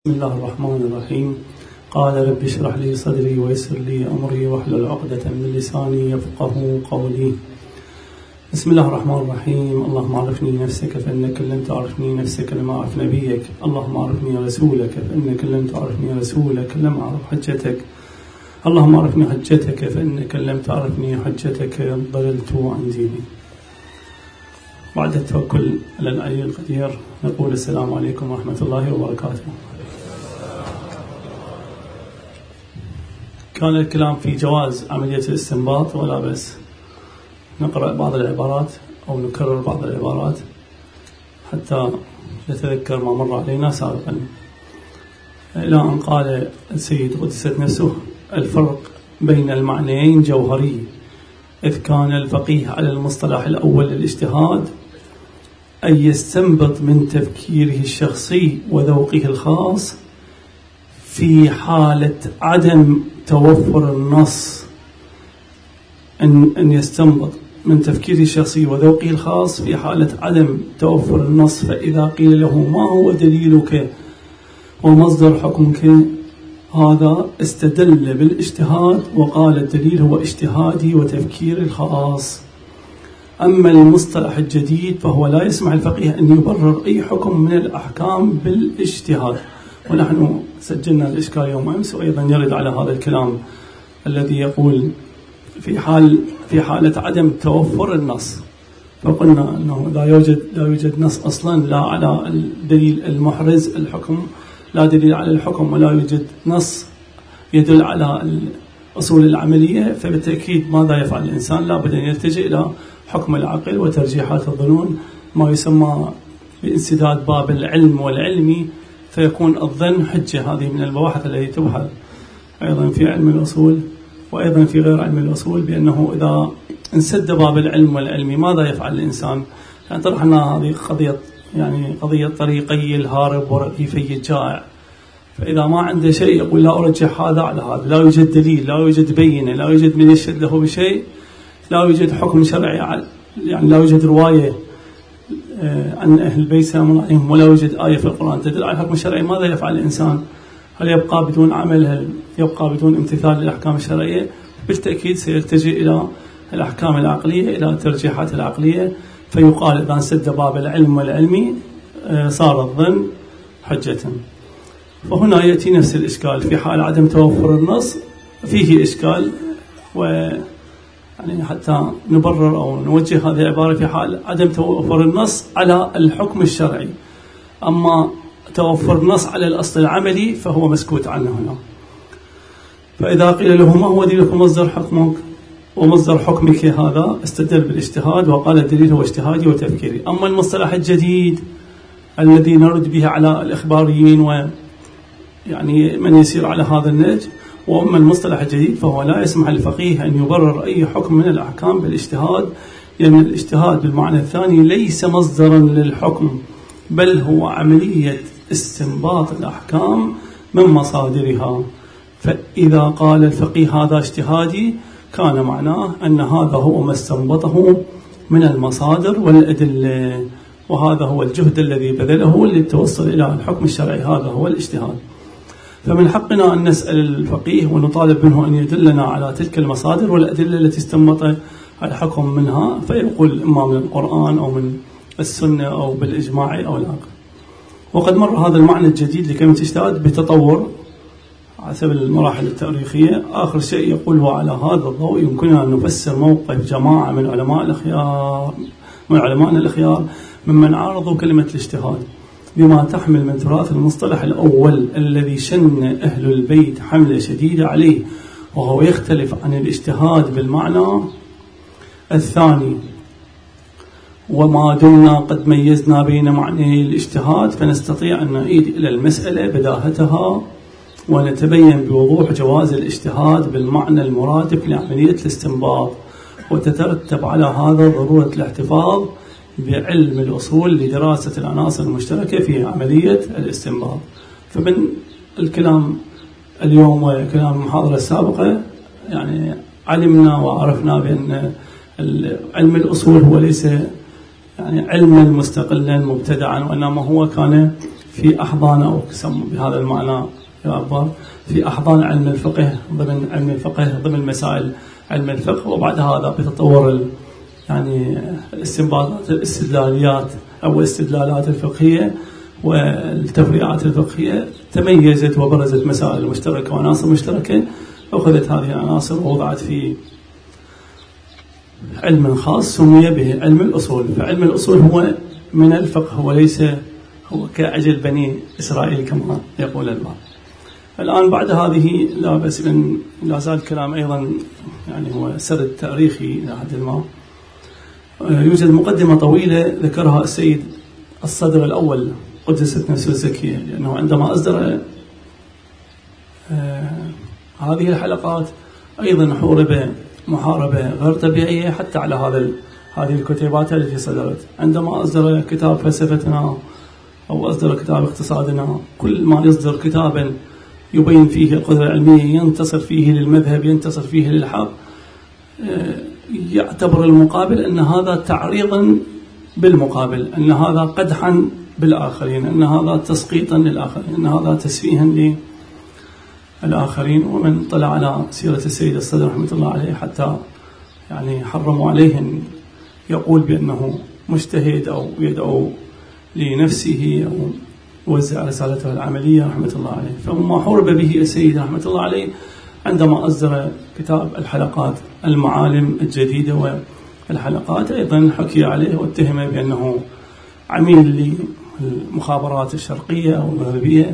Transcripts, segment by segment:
بسم الله الرحمن الرحيم. قال رب اشرح لي صدري ويسر لي أمري واحلل عقدة من لساني يفقه قولي. بسم الله الرحمن الرحيم. اللهم عرفني نفسك فإنك لم تعرفني نفسك لم أعرف نبيك. اللهم عرفني رسولك فإنك لم تعرفني رسولك لم أعرف حجتك. اللهم عرفني حجتك فإنك لم تعرفني حجتك ضللت عن ديني. بعد التوكل على العلي القدير نقول السلام عليكم ورحمة الله وبركاته. كان الكلام في جواز عملية الاستنباط، ولا بس نقرأ بعض العبارات أو نكرر بعض العبارات حتى نتذكر ما مر علينا سابقا، إلى أن قال السيد قدست نفسه: الفرق بين المعنيين جوهري، إذ كان الفقيه على المصطلح الأول للاجتهاد أن يستنبط من تفكيره الشخصي وذوقه الخاص في حالة عدم توفر النص، أن يستنبط من تفكيره الشخصي وذوقه الخاص في حالة عدم توفر النص. فإذا قيل له: ما هو دليلك ومصدر حكمك؟ هذا استدل بالاجتهاد وقال: الدليل هو اجتهادي وتفكيري الخاص. أما المصطلح الجديد فهو لا يسمح الفقيه أن يبرر أي حكم من الأحكام بالاجتهاد. ونحن سجلنا الإشكال يوم أمس، وأيضا يرد على هذا الكلام الذي يقول في حالة عدم توفر النص، فقلنا أنه لا يوجد نص أصلا، لا على الدليل المحرز الحكم، لا دليل على الحكم، ولا يوجد نص يدل على الأصول العملية. فبالتأكيد ماذا يفعل الإنسان؟ لا بد أن يلتجئ إلى حكم العقل وترجيحات الظنون، ما يسمى بانسداد باب العلم والعلمي، فيكون الظن حجة. هذه من البواحث التي تبحث أيضا في علم الأصول وأيضا في غير علم الأصول، بأنه إذا انسد باب العلم والعلمي ماذا يفعل الإنسان؟ يعني طرحنا هذه قضية طريقي الهارب ورغيفي الجائع. فإذا ما عنده شيء يقول: لا أرجح هذا على هذا، لا يوجد دليل، لا يوجد بينة، لا يوجد من يشهد له بشيء، لا يوجد حكم شرعي، يعني لا يوجد رواية عن أهل البيت سلام الله عليهم، ولا يوجد آية في القرآن تدل على الحكم الشرعي. ماذا يفعل الإنسان؟ هل يبقى بدون عمل؟ هل يبقى بدون امتثال للأحكام الشرعية؟ بالتأكيد سيلتجئ إلى الأحكام العقلية، إلى الترجيحات العقلية، فيقال: إذا انسد باب العلم والعلمي صار الظن حجة. فهنا يأتي نفس الإشكال في حال عدم توفر النص، فيه إشكال، يعني حتى نبرر أو نوجه هذه العبارة في حال عدم توفر النص على الحكم الشرعي. أما توفر النص على الأصل العملي فهو مسكوت عنه هنا. فإذا قيل له: ما هو دليلك ومصدر حكمك ومصدر حكمك؟ هذا استدل بالاجتهاد وقال: الدليل هو اجتهادي وتفكيري. أما المصطلح الجديد الذي نرد به على الإخباريين ويعني من يسير على هذا النهج، وأما المصطلح الجديد فهو لا يسمح للفقيه أن يبرر أي حكم من الأحكام بالاجتهاد، لأن الاجتهاد بالمعنى الثاني ليس مصدرا للحكم، بل هو عملية استنباط الأحكام من مصادرها. فإذا قال الفقيه: هذا اجتهادي، كان معناه أن هذا هو ما استنبطه من المصادر والأدلة، وهذا هو الجهد الذي بذله للتوصل إلى الحكم الشرعي، هذا هو الاجتهاد. فمن حقنا أن نسأل الفقيه ونطالب منه أن يدلنا على تلك المصادر والأدلة التي استنبط الحكم منها، فيقول إما من القرآن أو من السنة أو بالإجماع أو العقل. وقد مر هذا المعنى الجديد لكلمة اجتهاد بتطور حسب المراحل التاريخية. آخر شيء يقول: وعلى هذا الضوء يمكننا أن نفسر موقف جماعة من علمائنا الأخيار ممن عارضوا كلمة الاجتهاد بما تحمل من تراث المصطلح الأول الذي شن أهل البيت حملة شديدة عليه، وهو يختلف عن الاجتهاد بالمعنى الثاني. وما دمنا قد ميزنا بين معنى الاجتهاد، فنستطيع أن نعيد إلى المسألة بداهتها ونتبين بوضوح جواز الاجتهاد بالمعنى المرادف لعملية الاستنباط، وتترتب على هذا ضرورة الاحتفاظ بعلم الأصول لدراسة العناصر المشتركة في عملية الاستنباط. فمن الكلام اليوم وكلام المحاضرة السابقة يعني علمنا وعرفنا بأن علم الأصول هو ليس يعني علما مستقلا مبتدعا، وإنما هو كان في أحضان، أو يسمى بهذا المعنى يا أكبر، في أحضان علم الفقه، ضمن علم الفقه، ضمن مسائل علم الفقه. وبعد هذا بتطور يعني الاستنباطات الاستدلاليات أو الاستدلالات الفقهية والتفريعات الفقهية، تميزت وبرزت مسائل مشتركة وعناصر مشتركة، أخذت هذه العناصر ووضعت في علم خاص سمي به علم الأصول. فعلم الأصول هو من الفقه، هو ليس هو كأجل بني إسرائيل كما يقول البعض. الآن بعد هذه لا بأس من لا زال الكلام أيضا يعني هو سرد تاريخي إلى حد ما. يوجد مقدمة طويلة ذكرها السيد الصدر الأول قدست نفسه الزكية، لأنه عندما أصدر هذه الحلقات أيضا حورب محاربة غير طبيعية حتى على هذه الكتيبات التي صدرت. عندما أصدر كتاب فلسفتنا أو أصدر كتاب اقتصادنا، كل ما يصدر كتابا يبين فيه القدرة العلمية، ينتصر فيه للمذهب، ينتصر فيه للحق، يعتبر المقابل أن هذا تعريضا بالمقابل، أن هذا قدحا بالآخرين، أن هذا تسقيطا للآخرين، أن هذا تسفيها للآخرين. ومن طلع على سيرة السيد الصدر رحمة الله عليه حتى يعني حرموا عليه أن يقول بأنه مجتهد أو يدعو لنفسه أو وزع رسالته العملية رحمة الله عليه. فما حرب به السيد رحمة الله عليه عندما أصدر كتاب الحلقات المعالم الجديدة، والحلقات أيضا حكي عليه واتهم بأنه عميل للمخابرات الشرقية أو الغربية.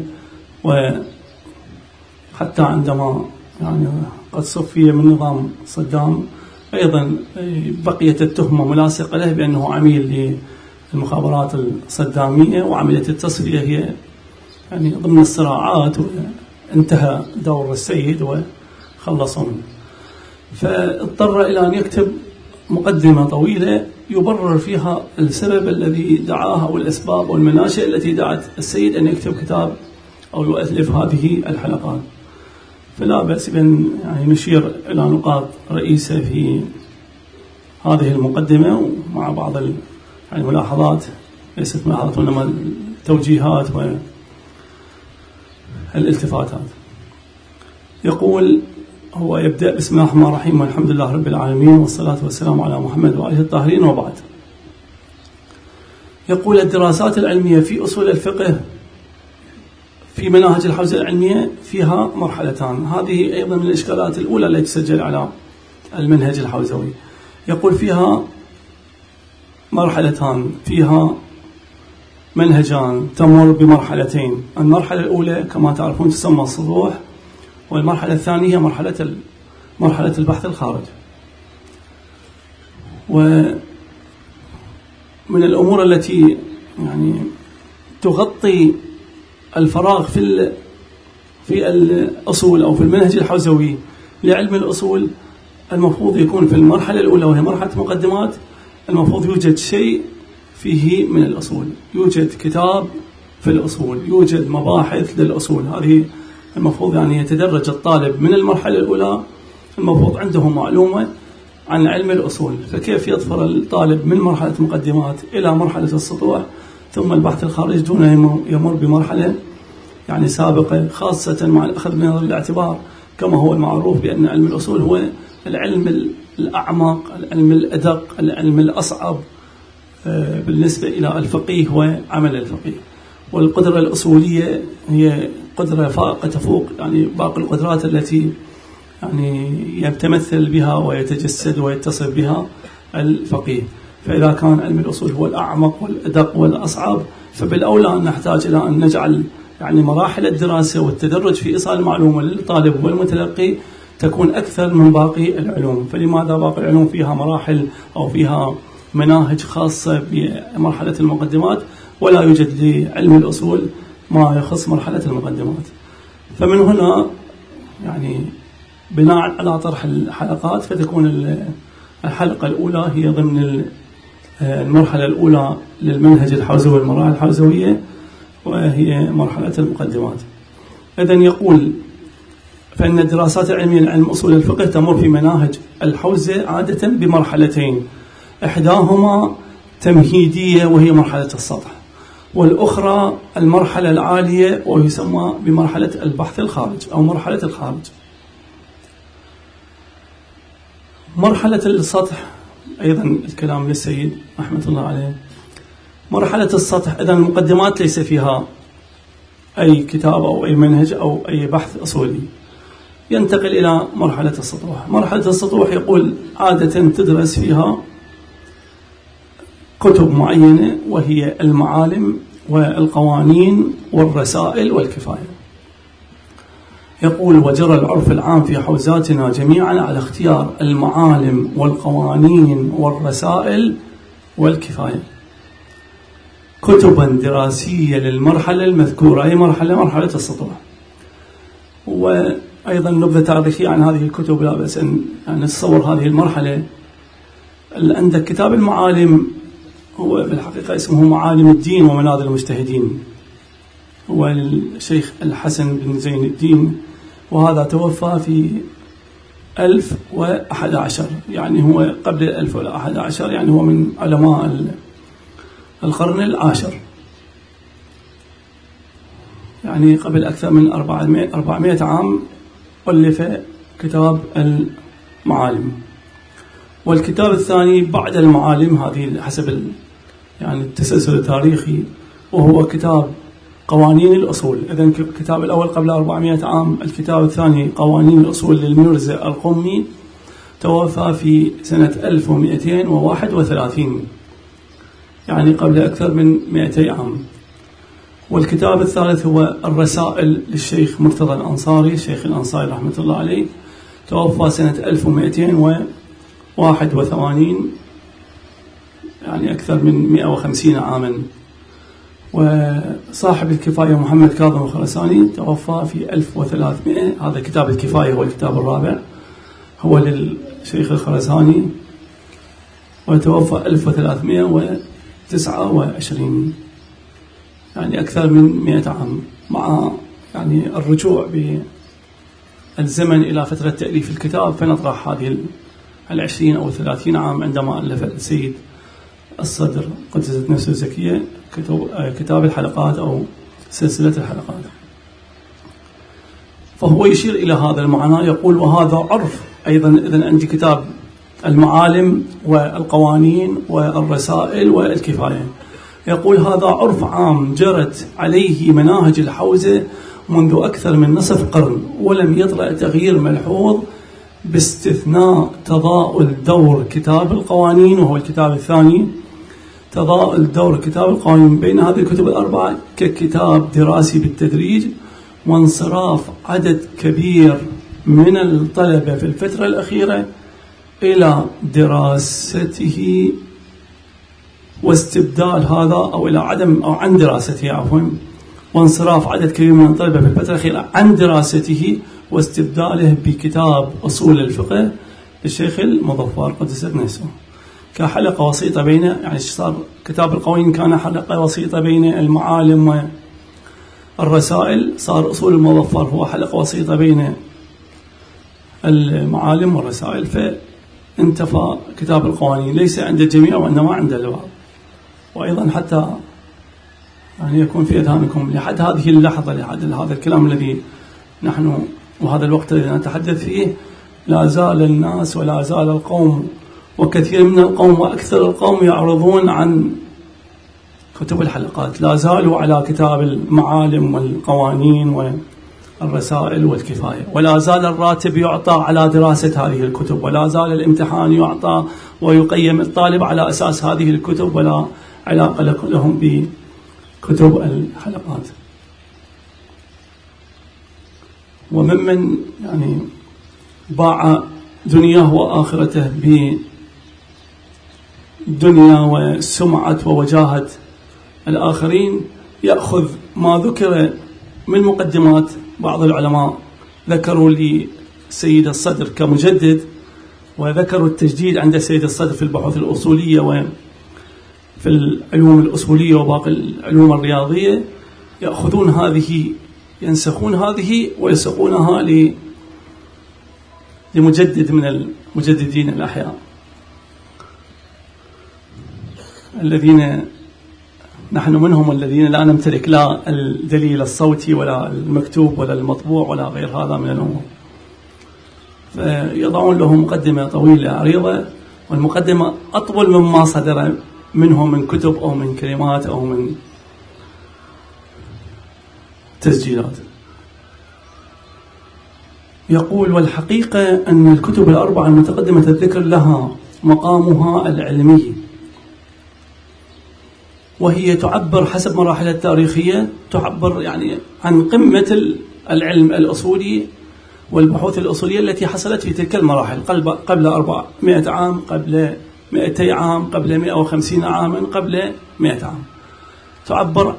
وحتى عندما يعني قد صفي من نظام صدام أيضا بقيت التهمة ملاصقة له بأنه عميل للمخابرات الصدامية، وعملية التصفية هي يعني ضمن الصراعات، وانتهى دور السيد وخلصوا منه. فاضطر إلى أن يكتب مقدمة طويلة يبرر فيها السبب الذي دعاه أو الأسباب والمناشئ التي دعت السيد أن يكتب كتاب أو يؤلف هذه الحلقات. فلا بأس بأن يعني نشير إلى نقاط رئيسة في هذه المقدمة، ومع بعض الملاحظات، ليست ملاحظات وإنما التوجيهات والالتفاتات. يقول هو يبدأ بسم الله الرحمن الرحيم والحمد لله رب العالمين والصلاة والسلام على محمد وآله الطاهرين، وبعد. يقول الدراسات العلمية في أصول الفقه في مناهج الحوزة العلمية فيها مرحلتان. هذه أيضا من الإشكالات الأولى التي تسجل على المنهج الحوزوي. يقول فيها مرحلتان، فيها منهجان تمر بمرحلتين. المرحلة الأولى كما تعرفون تسمى السطوح، والمرحلة الثانية هي مرحلة البحث الخارج. ومن الأمور التي يعني تغطي الفراغ في الأصول أو في المنهج الحوزوي لعلم الأصول، المفروض يكون في المرحلة الأولى وهي مرحلة مقدمات، المفروض يوجد شيء فيه من الأصول، يوجد كتاب في الأصول، يوجد مباحث للأصول. هذه المفروض يعني يتدرج الطالب من المرحلة الأولى، المفروض عنده معلومة عن علم الأصول. فكيف يظفر الطالب من مرحلة مقدمات إلى مرحلة السطوح ثم البحث الخارج دون يمر بمرحلة يعني سابقة، خاصة مع الأخذ بنظر الاعتبار كما هو المعروف بأن علم الأصول هو العلم الأعمق، العلم الأدق، العلم الأصعب بالنسبة إلى الفقيه وعمل الفقيه. والقدرة الأصولية هي قدرة فائقة تفوق يعني باقي القدرات التي يعني يتمثل بها ويتجسد ويتصف بها الفقيه. فإذا كان علم الأصول هو الأعمق والأدق والأصعب، فبالأولى أن نحتاج إلى أن نجعل يعني مراحل الدراسة والتدرج في إيصال المعلومة للطالب والمتلقي تكون أكثر من باقي العلوم. فلماذا باقي العلوم فيها مراحل أو فيها مناهج خاصة بمرحلة المقدمات، ولا يوجد لعلم الأصول ما يخص مرحلة المقدمات؟ فمن هنا يعني بناء على طرح الحلقات فتكون الحلقة الأولى هي ضمن المرحلة الأولى للمنهج الحوزوي والمراحل الحوزوية، وهي مرحلة المقدمات. إذن يقول فإن الدراسات العلمية لعلم أصول الفقه تمر في مناهج الحوزة عادة بمرحلتين، إحداهما تمهيدية وهي مرحلة السطح، والأخرى المرحلة العالية ويسمى بمرحلة البحث الخارج أو مرحلة الخارج. مرحلة السطح أيضا الكلام للسيد رحمة الله عليه. مرحلة السطح إذن المقدمات ليس فيها أي كتاب أو أي منهج أو أي بحث أصولي. ينتقل إلى مرحلة السطوح. مرحلة السطوح يقول عادة تدرس فيها كتب معينة وهي المعالم والقوانين والرسائل والكفاية. يقول وجرى العرف العام في حوزاتنا جميعا على اختيار المعالم والقوانين والرسائل والكفاية كتبا دراسية للمرحلة المذكورة. أي مرحلة؟ مرحلة السطوح. وأيضا نبذة تاريخية عن هذه الكتب لا بأس أن نتصور هذه المرحلة. عندك كتاب المعالم هو بالحقيقة اسمه معالم الدين ومناذ المجتهدين، هو الشيخ الحسن بن زين الدين، وهذا توفى في 1011، يعني هو قبل 1011، يعني هو من علماء القرن العاشر، يعني قبل أكثر من 400 عام ألف كتاب المعالم. والكتاب الثاني بعد المعالم، هذه حسب يعني التسلسل التاريخي، وهو كتاب قوانين الأصول. إذن الكتاب الأول قبل 400 عام، الكتاب الثاني قوانين الأصول للميرزا القمي، توفى في سنة 1231، يعني قبل أكثر من 200 عام. والكتاب الثالث هو الرسائل للشيخ مرتضى الأنصاري، الشيخ الأنصاري رحمة الله عليه، توفى سنة 1281، يعني أكثر من 150 عاما. وصاحب الكفاية محمد كاظم الخراساني توفى في 1300. هذا كتاب الكفاية هو الكتاب الرابع، هو للشيخ الخراساني، وتوفى 1329، يعني أكثر من 100 عام، مع يعني الرجوع بالزمن إلى فترة تأليف الكتاب فنطرح هذه 20 أو 30 عام عندما ألف السيد الصدر قدست نفسه الزكية كتاب الحلقات أو سلسلة الحلقات. فهو يشير إلى هذا المعنى، يقول وهذا عرف أيضا. إذن عندي كتاب المعالم والقوانين والرسائل والكفاية، يقول هذا عرف عام جرت عليه مناهج الحوزة منذ أكثر من نصف قرن، ولم يطرأ تغيير ملحوظ باستثناء تضاؤل دور كتاب القوانين، وهو الكتاب الثاني، تضاؤل دور كتاب القوانين بين هذه الكتب الأربعة ككتاب دراسي بالتدريج، وانصراف عدد كبير من الطلبة في الفترة الأخيرة إلى دراسته واستبدال هذا، أو إلى عدم أو عن دراسته عفوا، وانصراف عدد كبير من الطلبة في الفترة الأخيرة عن دراسته واستبداله بكتاب أصول الفقه للشيخ المظفر قدست نفسه كحلقة وسيطة بين، يعني صار كتاب القوانين كان حلقة وسيطة بين المعالم والرسائل، صار أصول المظفر هو حلقة وسيطة بين المعالم والرسائل، فانتفى كتاب القوانين ليس عند الجميع وإنما عند البعض. وأيضا حتى يعني يكون في أذهانكم لحد هذه اللحظة، لحد هذا الكلام الذي نحن وهذا الوقت الذي نتحدث فيه، لا زال الناس ولا زال القوم وكثير من القوم وأكثر القوم يعرضون عن كتب الحلقات، لا زالوا على كتاب المعالم والقوانين والرسائل والكفاية، ولا زال الراتب يعطى على دراسة هذه الكتب، ولا زال الامتحان يعطى ويقيم الطالب على أساس هذه الكتب، ولا علاقة لهم بكتب الحلقات. وممن يعني باع دنياه وآخرته بدنيا وسمعة ووجاهة الآخرين يأخذ ما ذكر من مقدمات بعض العلماء، ذكروا لسيد الصدر كمجدد، وذكروا التجديد عند سيد الصدر في البحوث الأصولية وفي العلوم الأصولية وباقي العلوم الرياضية، يأخذون هذه ينسخون هذه ويسقونها لمجدد من المجددين الأحياء الذين نحن منهم الذين لا نمتلك لا الدليل الصوتي ولا المكتوب ولا المطبوع ولا غير هذا من الأمور. فيضعون له مقدمة طويلة عريضة، والمقدمة أطول مما صدر منه من كتب أو من كلمات أو من تسجيلات. يقول: والحقيقة أن الكتب الأربعة المتقدمة الذكر لها مقامها العلمي، وهي تعبر حسب مراحلها التاريخية، تعبر يعني عن قمة العلم الأصولي والبحوث الأصولية التي حصلت في تلك المراحل قبل 400 عام، قبل 200 عام، قبل 150 عاما، قبل 100 عام. تعبر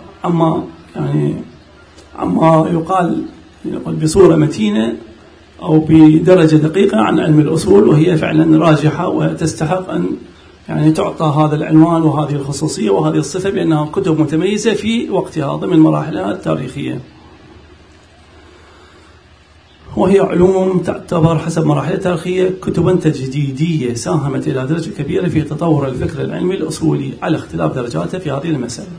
عما يقال بصورة متينة أو بدرجة دقيقة عن علم الأصول، وهي فعلا راجحة وتستحق أن يعني تعطى هذا العنوان وهذه الخصوصية وهذه الصفة بأنها كتب متميزة في وقتها ضمن مراحلها التاريخية. وهي علوم تعتبر حسب مراحلها التاريخية كتبا تجديدية ساهمت إلى درجة كبيرة في تطور الفكر العلمي الأصولي على اختلاف درجاته في هذه المسألة.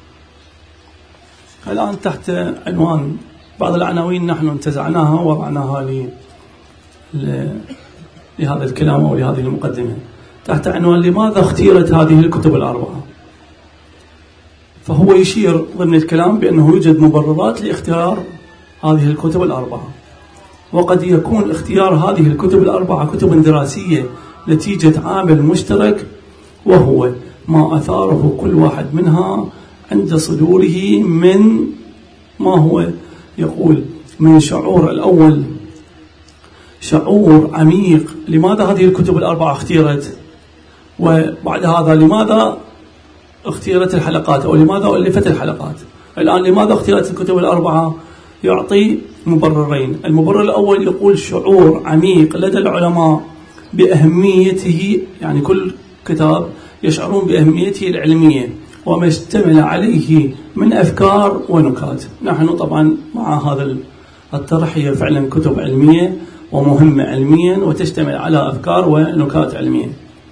الآن تحت عنوان بعض العناوين نحن انتزعناها ووضعناها لهذا الكلام أو لهذه المقدمة، تحت عنوان لماذا اختيرت هذه الكتب الأربعة. فهو يشير ضمن الكلام بأنه يوجد مبررات لاختيار هذه الكتب الأربعة، وقد يكون اختيار هذه الكتب الأربعة كتب دراسية نتيجة عامل مشترك، وهو ما أثاره كل واحد منها عند صدوره من ما هو يقول من شعور الأول، شعور عميق لماذا هذه الكتب الأربعة اختيرت، وبعد هذا لماذا اختيرت الحلقات أو لماذا ألفت الحلقات. الآن لماذا اختيرت الكتب الأربعة يعطي مبررين. المبرر الأول يقول شعور عميق لدى العلماء بأهميته، يعني كل كتاب يشعرون بأهميته العلمية وما اشتمل عليه من أفكار ونكات. نحن طبعا مع هذا الطرح، هي فعلا كتب علمية ومهمة علميا وتشتمل على أفكار ونكات علمية.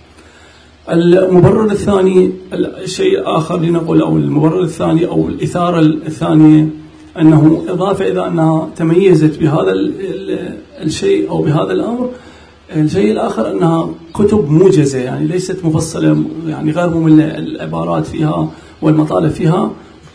المبرر الثاني، الشيء الآخر لنقول أو المبرر الثاني أو الإثارة الثانية، أنه إضافة إذا أنها تميزت بهذا الشيء أو بهذا الأمر، الشيء الآخر أنها كتب موجزة، يعني ليست مفصلة، يعني غير مملة، العبارات فيها والمطالب فيها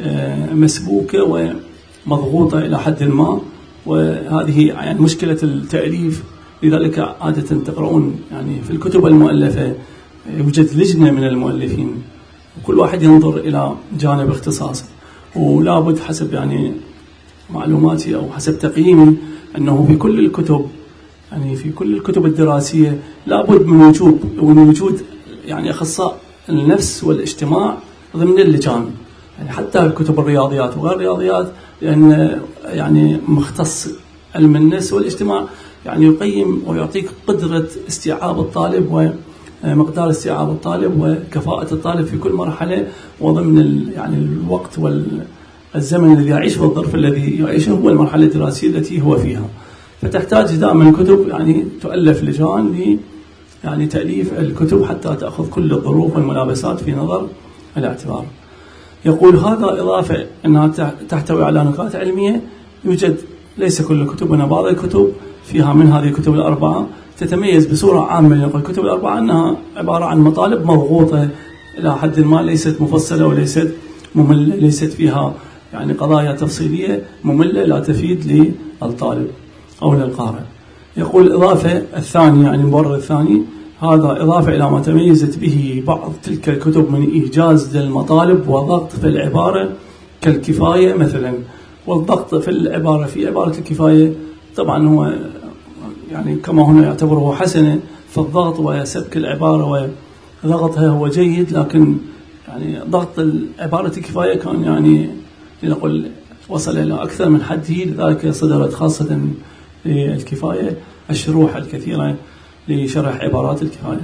مسبوكة ومضغوطة إلى حد ما، وهذه يعني مشكلة التأليف. لذلك عادة تقرؤون يعني في الكتب المؤلفة يوجد لجنة من المؤلفين، وكل واحد ينظر إلى جانب اختصاصه، ولا بد حسب يعني معلوماتي أو حسب تقييمي أنه في كل الكتب، يعني في كل الكتب الدراسية لابد من وجود يعني أخصائي النفس والاجتماع ضمن اللجان، يعني حتى كتب الرياضيات وغير الرياضيات، لأن يعني مختص علم النفس والاجتماع يعني يقيم ويعطيك قدرة استيعاب الطالب ومقدار استيعاب الطالب وكفاءة الطالب في كل مرحلة، وضمن يعني الوقت والزمن الذي يعيش والظرف الذي يعيشه هو المرحلة الدراسية التي هو فيها. فتحتاج دائما كتب يعني تؤلف لجان يعني تأليف الكتب حتى تأخذ كل الظروف والملابسات في نظر الاعتبار. يقول هذا إضافة أنها تحتوي على نكات علمية. يوجد ليس كل كتبنا، بعض الكتب فيها من هذه الكتب الأربعة تتميز بصورة عامة. نقول الكتب الأربعة أنها عبارة عن مطالب مضغوطة إلى حد ما، ليست مفصلة وليست مملة، ليست فيها يعني قضايا تفصيلية مملة لا تفيد للطالب أو للقارئ. يقول الإضافة الثانية، يعني المبرر الثاني، هذا إضافة إلى ما تميزت به بعض تلك الكتب من إيجاز للمطالب وضغط في العبارة كالكفاية مثلا. والضغط في العبارة في عبارة الكفاية طبعا هو يعني كما هنا يعتبره حسنة، فالضغط وسبك العبارة وضغطها هو جيد، لكن يعني ضغط عبارة الكفاية كان يعني لنقول وصل إلى أكثر من حده، لذلك صدرت خاصة للكفاية الشروح الكثيرة لشرح عبارات الكفاية.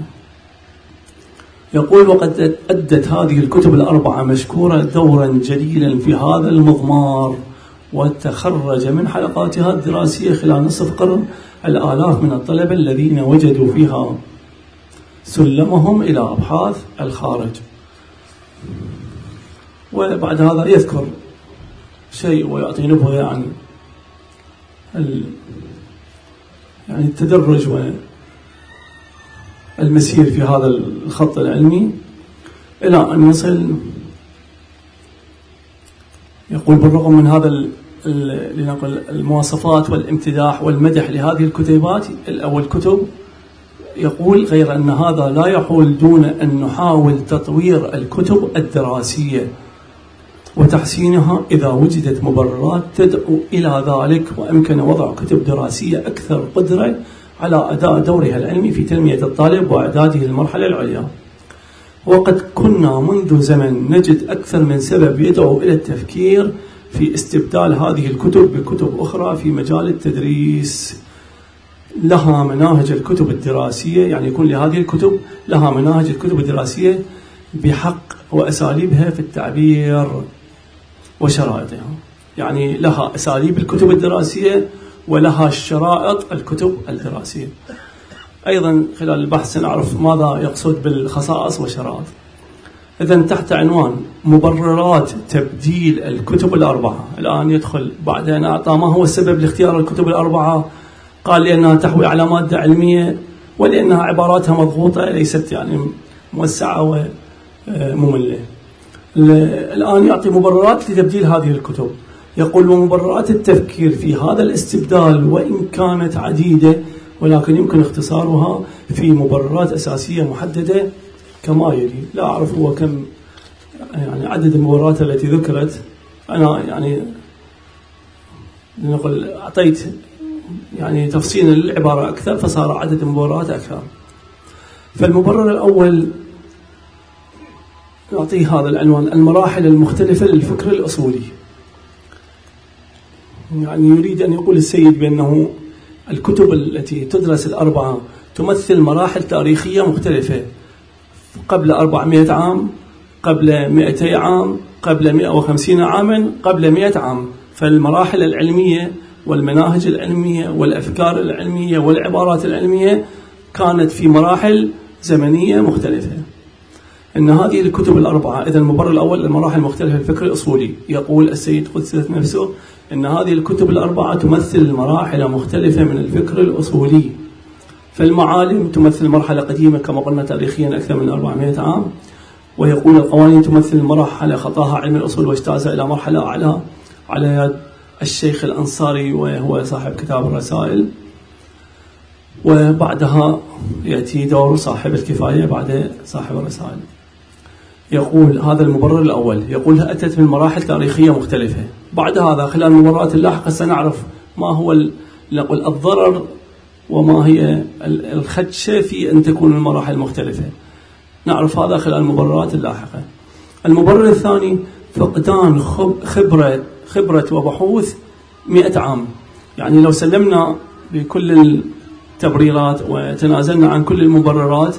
يقول وقد أدت هذه الكتب الأربعة مشكورة دورا جليلا في هذا المضمار، وتخرج من حلقاتها الدراسية خلال نصف قرن الآلاف من الطلبة الذين وجدوا فيها سلمهم إلى أبحاث الخارج. وبعد هذا يذكر شيء ويعطي نبذة عن يعني التدرج والمسير في هذا الخط العلمي إلى أن يصل. يقول بالرغم من هذا لنقل المواصفات والامتداح والمدح لهذه الكتيبات أو الكتب، يقول غير أن هذا لا يحول دون أن نحاول تطوير الكتب الدراسية وتحسينها إذا وجدت مبررات تدعو إلى ذلك، وأمكن وضع كتب دراسية أكثر قدرة على أداء دورها العلمي في تنمية الطالب وإعداده للمرحلة العليا. وقد كنا منذ زمن نجد أكثر من سبب يدعو إلى التفكير في استبدال هذه الكتب بكتب أخرى في مجال التدريس لها مناهج الكتب الدراسية، يعني يكون لهذه الكتب لها مناهج الكتب الدراسية بحق وأساليبها في التعبير وشرائطها، يعني لها أساليب الكتب الدراسية ولها شرائط الكتب الدراسية. أيضا خلال البحث سنعرف ماذا يقصد بالخصائص والشرائط. إذن تحت عنوان مبررات تبديل الكتب الأربعة، الآن يدخل بعد أن أعطى ما هو السبب لاختيار الكتب الأربعة، قال لأنها تحوي على مادة علمية ولأنها عباراتها مضغوطة ليست يعني موسعة ومملة. الآن يعطي مبررات لتبديل هذه الكتب. يقول ومبررات التفكير في هذا الاستبدال وإن كانت عديدة ولكن يمكن اختصارها في مبررات أساسية محددة كما يلي. لا أعرف هو كم يعني عدد المبررات التي ذكرت، أنا يعني نقول أعطيت يعني تفصيل العبارة أكثر فصار عدد المبررات أكثر. فالمبرر الأول نعطيه هذا العنوان: المراحل المختلفة للفكر الأصولي. يعني يريد أن يقول السيد بأنه الكتب التي تدرس الأربعة تمثل مراحل تاريخية مختلفة، قبل 400 عام، قبل 200 عام، قبل 150 عاما، قبل 100 عام. فالمراحل العلمية والمناهج العلمية والأفكار العلمية والعبارات العلمية كانت في مراحل زمنية مختلفة. إن هذه الكتب الأربعة، إذا المبرر الأول المراحل المختلفة الفكر الأصولي، يقول السيد قدسة نفسه إن هذه الكتب الأربعة تمثل مراحل مختلفة من الفكر الأصولي. فالمعالم تمثل مرحلة قديمة كما قلنا تاريخيا أكثر من 400 عام، ويقول القوانين تمثل مرحلة خطاها علم الأصول واجتاز إلى مرحلة أعلى على يد الشيخ الأنصاري وهو صاحب كتاب الرسائل، وبعدها يأتي دور صاحب الكفاية بعد صاحب الرسائل. يقول هذا المبرر الأول، يقول أتت من مراحل تاريخية مختلفة. بعد هذا خلال المبررات اللاحقة سنعرف ما هو الضرر وما هي الخدشة في أن تكون المراحل مختلفة، نعرف هذا خلال المبررات اللاحقة. المبرر الثاني فقدان خبرة وبحوث 100 عام. يعني لو سلمنا بكل التبريرات وتنازلنا عن كل المبررات،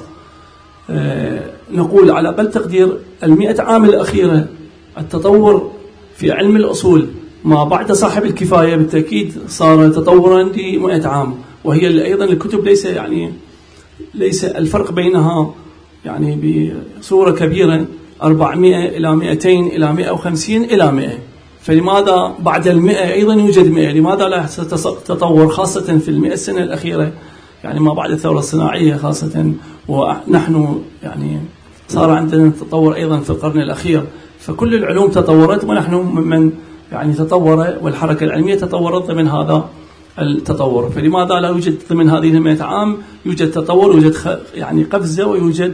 نقول على أقل تقدير 100 عام الأخيرة التطور في علم الأصول ما بعد صاحب الكفاية بالتأكيد صار تطورا ل100 عام، وهي أيضا الكتب ليس الفرق بينها يعني بصورة كبيرة 400 إلى 200 إلى 150 إلى 100. فلماذا بعد 100 أيضا يوجد 100؟ لماذا لا يحصل تطور خاصة في 100 سنة الأخيرة، يعني ما بعد الثورة الصناعية خاصة، ونحن يعني صار عندنا تطور أيضا في القرن الأخير. فكل العلوم تطورت ونحن ممن يعني تطور، والحركة العلمية تطورت ضمن هذا التطور. فلماذا لا يوجد ضمن هذه 100 عام يوجد تطور، يوجد يعني قفزة، ويوجد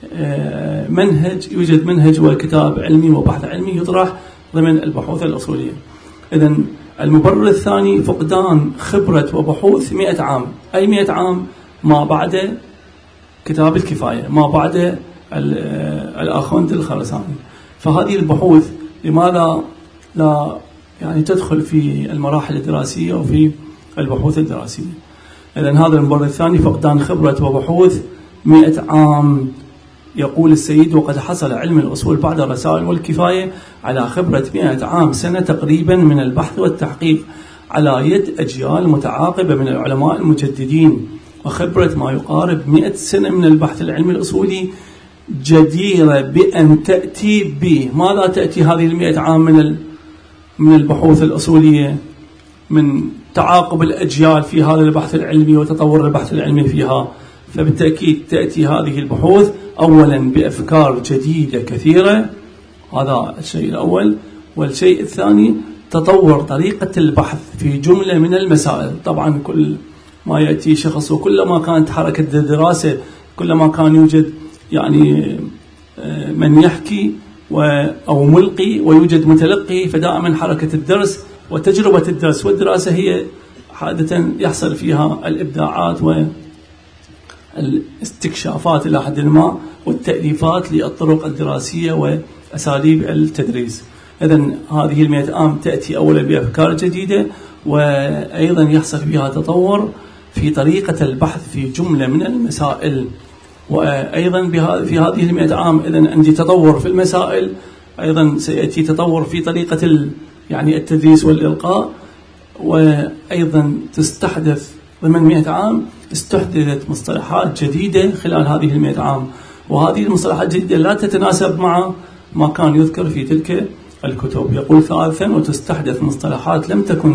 يوجد منهج وكتاب علمي وبحث علمي يطرح ضمن البحوث الأصولية. إذن المبرر الثاني فقدان خبرة وبحوث 100 عام، أي 100 عام ما بعد كتاب الكفاية، ما بعد الآخوند الخرساني. فهذه البحوث لماذا لا يعني تدخل في المراحل الدراسية وفي البحوث الدراسية؟ إذن هذا المبرر الثاني فقدان خبرة وبحوث 100 عام. يقول السيد وقد حصل علم الأصول بعد الرسائل والكفاية على خبرة 100 عام سنة تقريبا من البحث والتحقيق على يد أجيال متعاقبة من العلماء المجددين، وخبرة ما يقارب 100 سنة من البحث العلمي الأصولي جديرة بأن تأتي به. ماذا تأتي هذه 100 عام من البحوث الأصولية، من تعاقب الأجيال في هذا البحث العلمي وتطور البحث العلمي فيها؟ فبالتأكيد تأتي هذه البحوث أولا بأفكار جديدة كثيرة، هذا الشيء الأول. والشيء الثاني تطور طريقة البحث في جملة من المسائل. طبعا كل ما يأتي شخص وكلما كانت حركة الدراسة كلما كان يوجد يعني من يحكي أو ملقي ويوجد متلقي، فدائما حركة الدرس وتجربة الدرس والدراسة هي عادة يحصل فيها الإبداعات والاستكشافات إلى حد ما والتأليفات للطرق الدراسية وأساليب التدريس. إذن هذه 100 عام تأتي أولا بأفكار جديدة، وأيضا يحصل فيها تطور في طريقة البحث في جملة من المسائل. وأيضا في هذه 100 عام إذن عندي تطور في المسائل، أيضا سيأتي تطور في طريقة يعني التدريس والإلقاء. وأيضا تستحدث ضمن 100 عام استحدثت مصطلحات جديدة خلال هذه 100 عام، وهذه المصطلحات الجديدة لا تتناسب مع ما كان يذكر في تلك الكتب. يقول ثالثا وتستحدث مصطلحات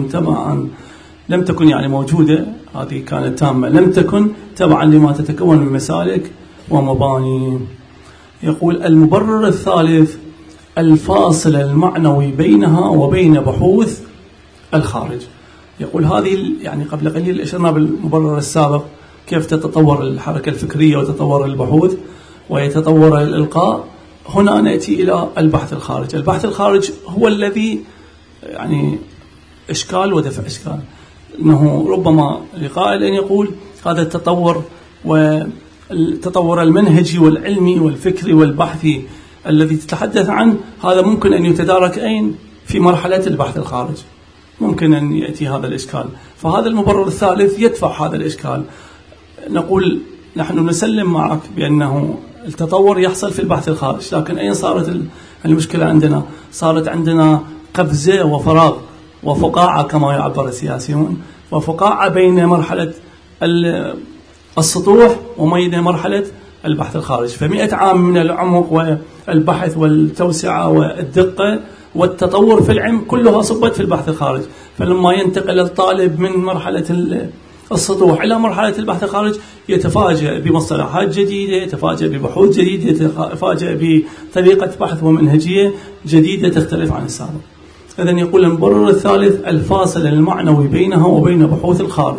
لم تكن يعني موجودة، هذه كانت تامة، لم تكن تبعا لما تتكون من مسالك ومباني. يقول المبرر الثالث الفاصل المعنوي بينها وبين بحوث الخارج. يقول هذه يعني قبل قليل أشرنا بالمبرر السابق كيف تتطور الحركة الفكرية وتطور البحوث ويتطور الإلقاء. هنا نأتي إلى البحث الخارج. البحث الخارج هو الذي يعني إشكال ودفع إشكال، أنه ربما لقائل أن يقول هذا التطور والتطور المنهجي والعلمي والفكري والبحثي الذي تتحدث عنه هذا ممكن أن يتدارك أين؟ في مرحلة البحث الخارج، ممكن أن يأتي هذا الإشكال. فهذا المبرر الثالث يدفع هذا الإشكال. نقول نحن نسلم معك بأنه التطور يحصل في البحث الخارج، لكن أين صارت المشكلة عندنا؟ صارت عندنا قفزة وفراغ وفقاعة كما يعبر السياسيون، وفقاعة بين مرحلة السطوح وبين مرحلة البحث الخارج. ف100 عام من العمق والبحث والتوسعة والدقة والتطور في العلم كلها صبت في البحث الخارج. فلما ينتقل الطالب من مرحلة السطوح إلى مرحلة البحث الخارج يتفاجأ بمصطلحات جديدة، يتفاجأ ببحوث جديدة، يتفاجأ بطريقة بحث ومنهجية جديدة تختلف عن السابق. إذن يقول المبرر الثالث الفاصل المعنوي بينها وبين بحوث الخارج.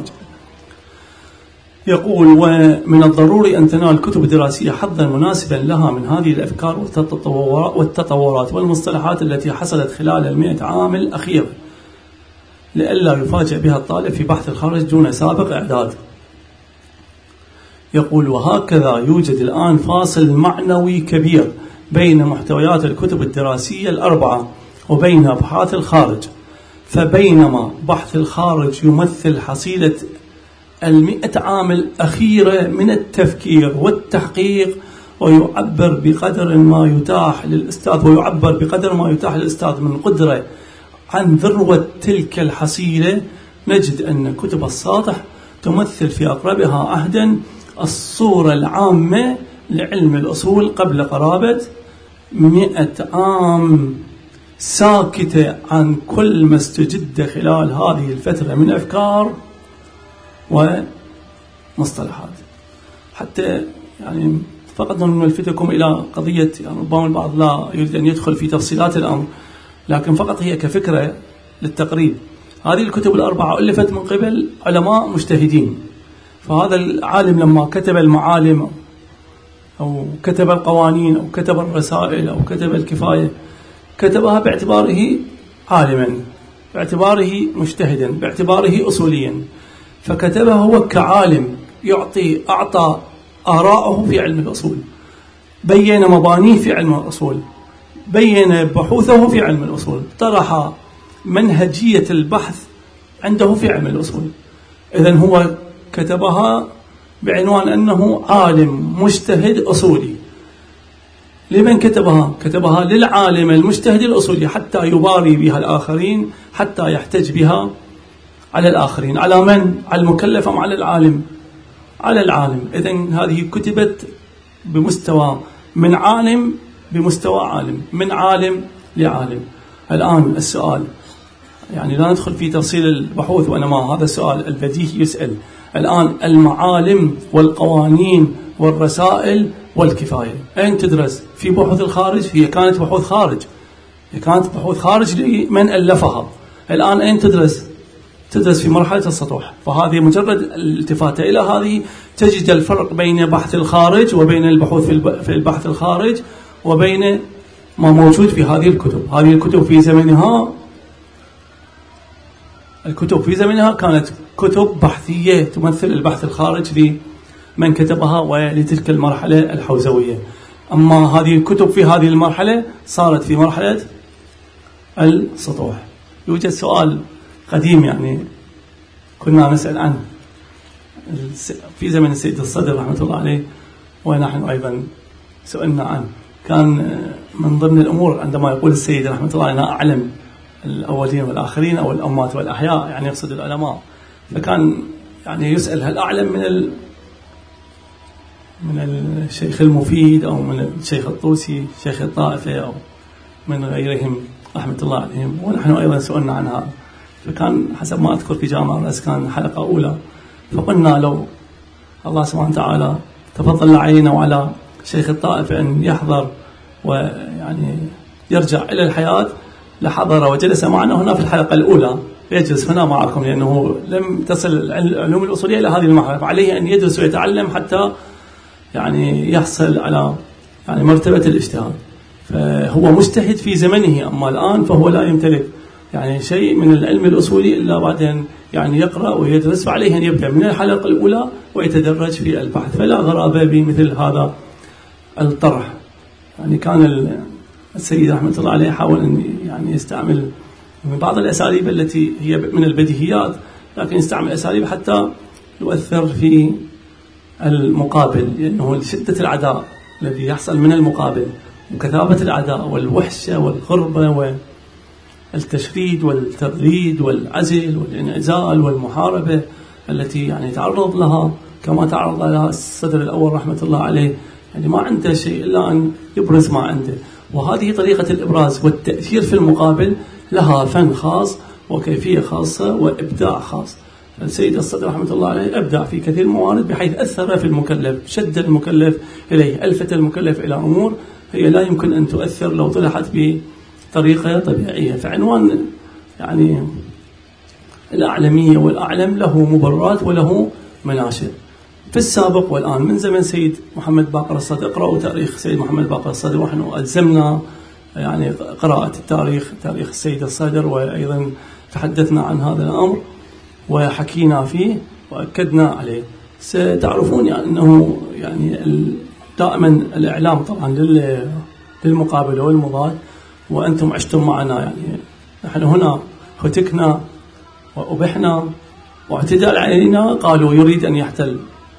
يقول ومن الضروري أن تنال الكتب الدراسية حظا مناسبا لها من هذه الأفكار والتطورات والمصطلحات التي حصلت خلال 100 عام الأخيرة، لئلا يفاجأ بها الطالب في بحث الخارج دون سابق إعداد. يقول وهكذا يوجد الآن فاصل معنوي كبير بين محتويات الكتب الدراسية الأربعة وبين أبحاث الخارج. فبينما بحث الخارج يمثل حصيلة 100 عام الأخيرة من التفكير والتحقيق، ويعبر بقدر ما يتاح للأستاذ من قدرة عن ذروة تلك الحصيلة، نجد أن كتب الساطح تمثل في أقربها عهدا الصورة العامة لعلم الأصول قبل قرابة 100 عام، ساكتة عن كل ما استجد خلال هذه الفترة من أفكار ومصطلحات. حتى يعني فقط نلفتكم إلى قضية، يعني ربما البعض لا يريد أن يدخل في تفصيلات الأمر، لكن فقط هي كفكرة للتقريب. هذه الكتب الأربعة ألفت من قبل علماء مجتهدين، فهذا العالم لما كتب المعالم أو كتب القوانين أو كتب الرسائل أو كتب الكفاية كتبها باعتباره عالما، باعتباره مجتهدا، باعتباره أصوليا، فكتبها هو كعالم أعطى آراءه في علم الأصول، بين مبانيه في علم الأصول، بين بحوثه في علم الأصول، طرح منهجية البحث عنده في علم الأصول. إذن هو كتبها بعنوان أنه عالم مجتهد أصولي. لمن كتبها؟ كتبها للعالم المجتهد الأصولي حتى يباري بها الآخرين، حتى يحتج بها على الآخرين. على من؟ على المكلف أم على العالم؟ على العالم. إذن هذه كتبت بمستوى من عالم بمستوى عالم، من عالم لعالم. الآن السؤال، يعني لا ندخل في تفصيل البحوث وإنما هذا السؤال البديهي يسأل الآن: المعالم والقوانين والرسائل والكفاية أين تدرس؟ في بحوث الخارج؟ هي كانت بحوث خارج، هي كانت بحوث خارج لمن ألفها. الآن أين تدرس؟ تدرس في مرحلة السطوح. فهذه مجرد الالتفاتة إلى هذه تجد الفرق بين بحث الخارج وبين البحوث في البحث الخارج وبين ما موجود في هذه الكتب. هذه الكتب في زمنها، الكتب في زمنها كانت كتب بحثية تمثل البحث الخارج لمن كتبها ولتلك المرحلة الحوزوية. أما هذه الكتب في هذه المرحلة صارت في مرحلة السطوح. يوجد سؤال قديم يعني كنا نسأل عنه في زمن السيد الصدر رحمة الله عليه، ونحن أيضا سئلنا عنه. كان من ضمن الأمور عندما يقول السيد رحمة الله عليه: أنا أعلم الأولين والآخرين أو الأموات والأحياء، يعني يقصد العلماء. فكان يعني يسأل: هل أعلم من الشيخ المفيد أو من الشيخ الطوسي شيخ الطائفة أو من غيرهم رحمة الله عليهم؟ ونحن أيضا سئلنا عن هذا. فكان حسب ما أذكر في جامعة الرأس كان حلقة أولى، فقلنا لو الله سبحانه وتعالى تفضل علينا وعلى شيخ الطائفة أن يحضر ويعني يرجع إلى الحياة لحضر وجلس معنا هنا في الحلقة الأولى، يجلس هنا معكم، لأنه لم تصل العلوم الأصولية إلى هذه المرحلة، فعليه أن يدرس ويتعلم حتى يعني يحصل على يعني مرتبة الاجتهاد. فهو مجتهد في زمنه، أما الآن فهو لا يمتلك يعني شيء من العلم الأصولي إلا بعدين يعني يقرأ ويدرس، فعليه أن يبدأ من الحلقة الأولى ويتدرج في البحث. فلا غرابة بمثل هذا الطرح. يعني كان السيد رحمة الله عليه حاول أن يعني يستعمل من بعض الأساليب التي هي من البديهيات، لكن يستعمل أساليب حتى يؤثر في المقابل، لأنه شدة العداء الذي يحصل من المقابل وكثافة العداء والوحشة والغربة والتشريد والتبريد والعزل والانعزال والمحاربة التي يعني تعرض لها كما تعرض لها الصدر الأول رحمة الله عليه. يعني ما عنده شيء إلا أن يبرز ما عنده، وهذه طريقة الإبراز والتأثير في المقابل لها فن خاص وكيفية خاصة وإبداع خاص. السيد الصدر رحمة الله عليه أبدع في كثير الموارد بحيث أثر في المكلف، شد المكلف إليه، ألفت المكلف إلى أمور هي لا يمكن أن تؤثر لو طرحت بطريقة طبيعية. فعنوان يعني الأعلمية والأعلم له مبررات وله مناشئ في السابق والآن. من زمن سيد محمد باقر الصدر، اقرأوا تاريخ سيد محمد باقر الصدر، ونحن ألزمنا يعني قراءة التاريخ، تاريخ السيد الصدر، وأيضا تحدثنا عن هذا الأمر وحكينا فيه وأكدنا عليه. ستعرفون يعني أنه يعني دائما الإعلام طبعا للمقابل والمضاد، وأنتم عشتم معنا. يعني نحن هنا هتكنا وأبحنا واعتدى علينا، قالوا يريد أن يحتل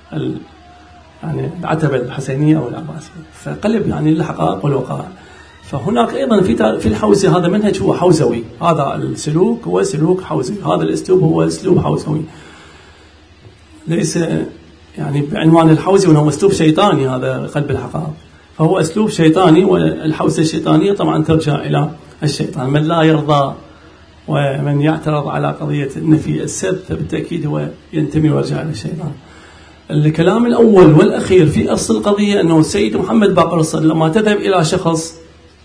يعني العتبة الحسينية أو العباسية، فقلب يعني الحقائق والوقائع. فهناك أيضا في الحوزة هذا منهج هو حوزوي، هذا السلوك هو سلوك حوزوي، هذا الأسلوب هو أسلوب حوزوي، ليس يعني بعنوان الحوزي وأنه أسلوب شيطاني. هذا قلب الحقائق، فهو أسلوب شيطاني، والحوزة الشيطانية طبعا ترجع إلى الشيطان. من لا يرضى ومن يعترض على قضية النفي السب فبالتأكيد هو ينتمي ويرجع إلى الشيطان. الكلام الأول والأخير في أصل القضية أنه السيد محمد باقر الصدر لما تذهب إلى شخص،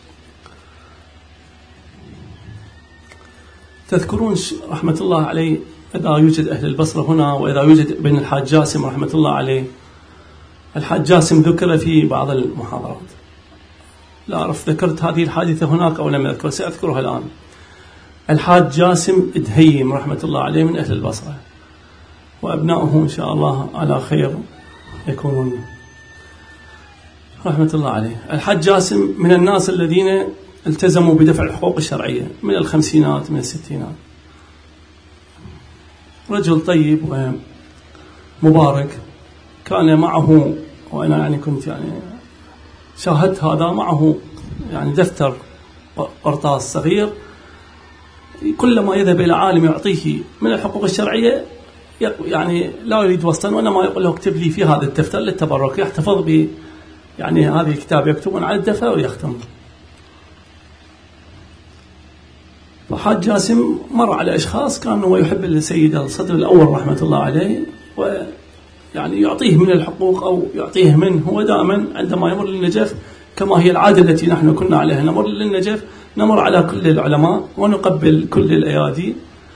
تذكرون رحمة الله عليه إذا يوجد أهل البصرة هنا، وإذا يوجد ابن الحاج جاسم رحمة الله عليه. الحاج جاسم ذكر في بعض المحاضرات، لا أعرف ذكرت هذه الحادثة هناك أو لم أذكر، سأذكرها الآن. الحاج جاسم إدهيم رحمة الله عليه من أهل البصرة، وأبناؤه إن شاء الله على خير يكونون رحمة الله عليه. الحاج جاسم من الناس الذين التزموا بدفع الحقوق الشرعية من الخمسينات من الستينات، رجل طيب ومبارك. كان معه، وأنا يعني كنت يعني شاهدت هذا، معه يعني دفتر قرطاس صغير، كلما يذهب إلى عالم يعطيه من الحقوق الشرعية يعني لا يريد وصلا، وإنما يقول له اكتب لي في هذا الدفتر للتبرك، يحتفظ يعني هذه كتاب يكتبون على الدفتر ويختم. فحاج جاسم مر على أشخاص كان هو يحب السيد الصدر الأول رحمة الله عليه، ويعني يعطيه من الحقوق أو يعطيه منه. هو دائما عندما يمر للنجف كما هي العادة التي نحن كنا عليها، نمر للنجف نمر على كل العلماء ونقبل كل الأيادي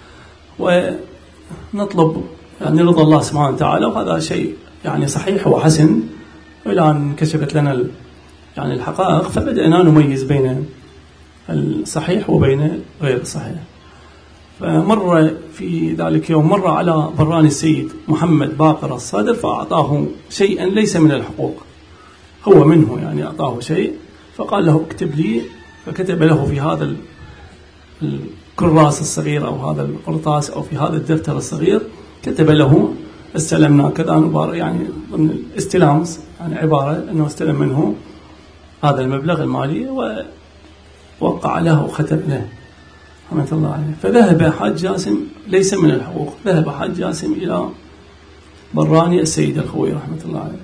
ونطلب يعني رضا الله سبحانه وتعالى، وهذا شيء يعني صحيح وحسن. إلى أن كشفت لنا يعني الحقائق فبدأنا نميز بين الصحيح وبين غير الصحيح. فمر في ذلك يوم مر على براني السيد محمد باقر الصدر فأعطاه شيئا ليس من الحقوق، هو منه يعني أعطاه شيء، فقال له اكتب لي، فكتب له في هذا الكراس الصغير أو هذا القرطاس أو في هذا الدفتر الصغير، كتب له استلمنا كذا، يعني ضمن الاستلام يعني عبارة أنه استلم منه هذا المبلغ المالي ووقع له وختم له رحمة الله عليه. فذهب حاج جاسم ليس من الحقوق، ذهب حاج جاسم إلى براني السيد الخوي رحمة الله عليه.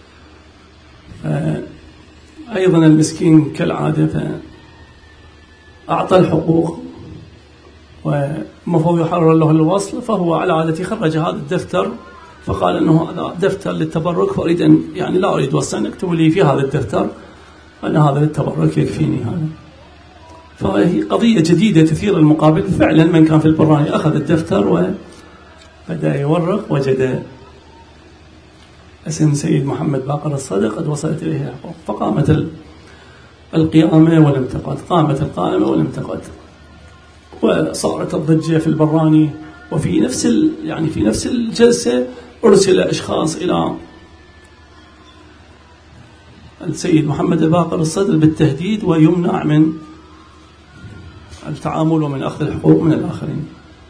أيضا المسكين كالعادة فأعطى الحقوق ومفروض يحرر له الوصل، فهو على عادته خرج هذا الدفتر فقال أنه هذا دفتر للتبرك، فأريد أن يعني لا أريد وصلا، اكتبوا لي في هذا الدفتر أن هذا للتبرك يكفيني هذا. فهي قضية جديدة تثير المقابل. فعلا من كان في البراني أخذ الدفتر وبدأ يورق وجد اسم سيد محمد باقر الصدر قد وصلت إليه الحقوق، فقامت القيامة ولم تقعد، قامت القائمة ولم تقعد، وصارت الضجة في البراني. وفي نفس يعني في نفس الجلسة أرسل أشخاص إلى السيد محمد باقر الصدر بالتهديد ويمنع من التعامل ومن أخذ الحقوق من الآخرين.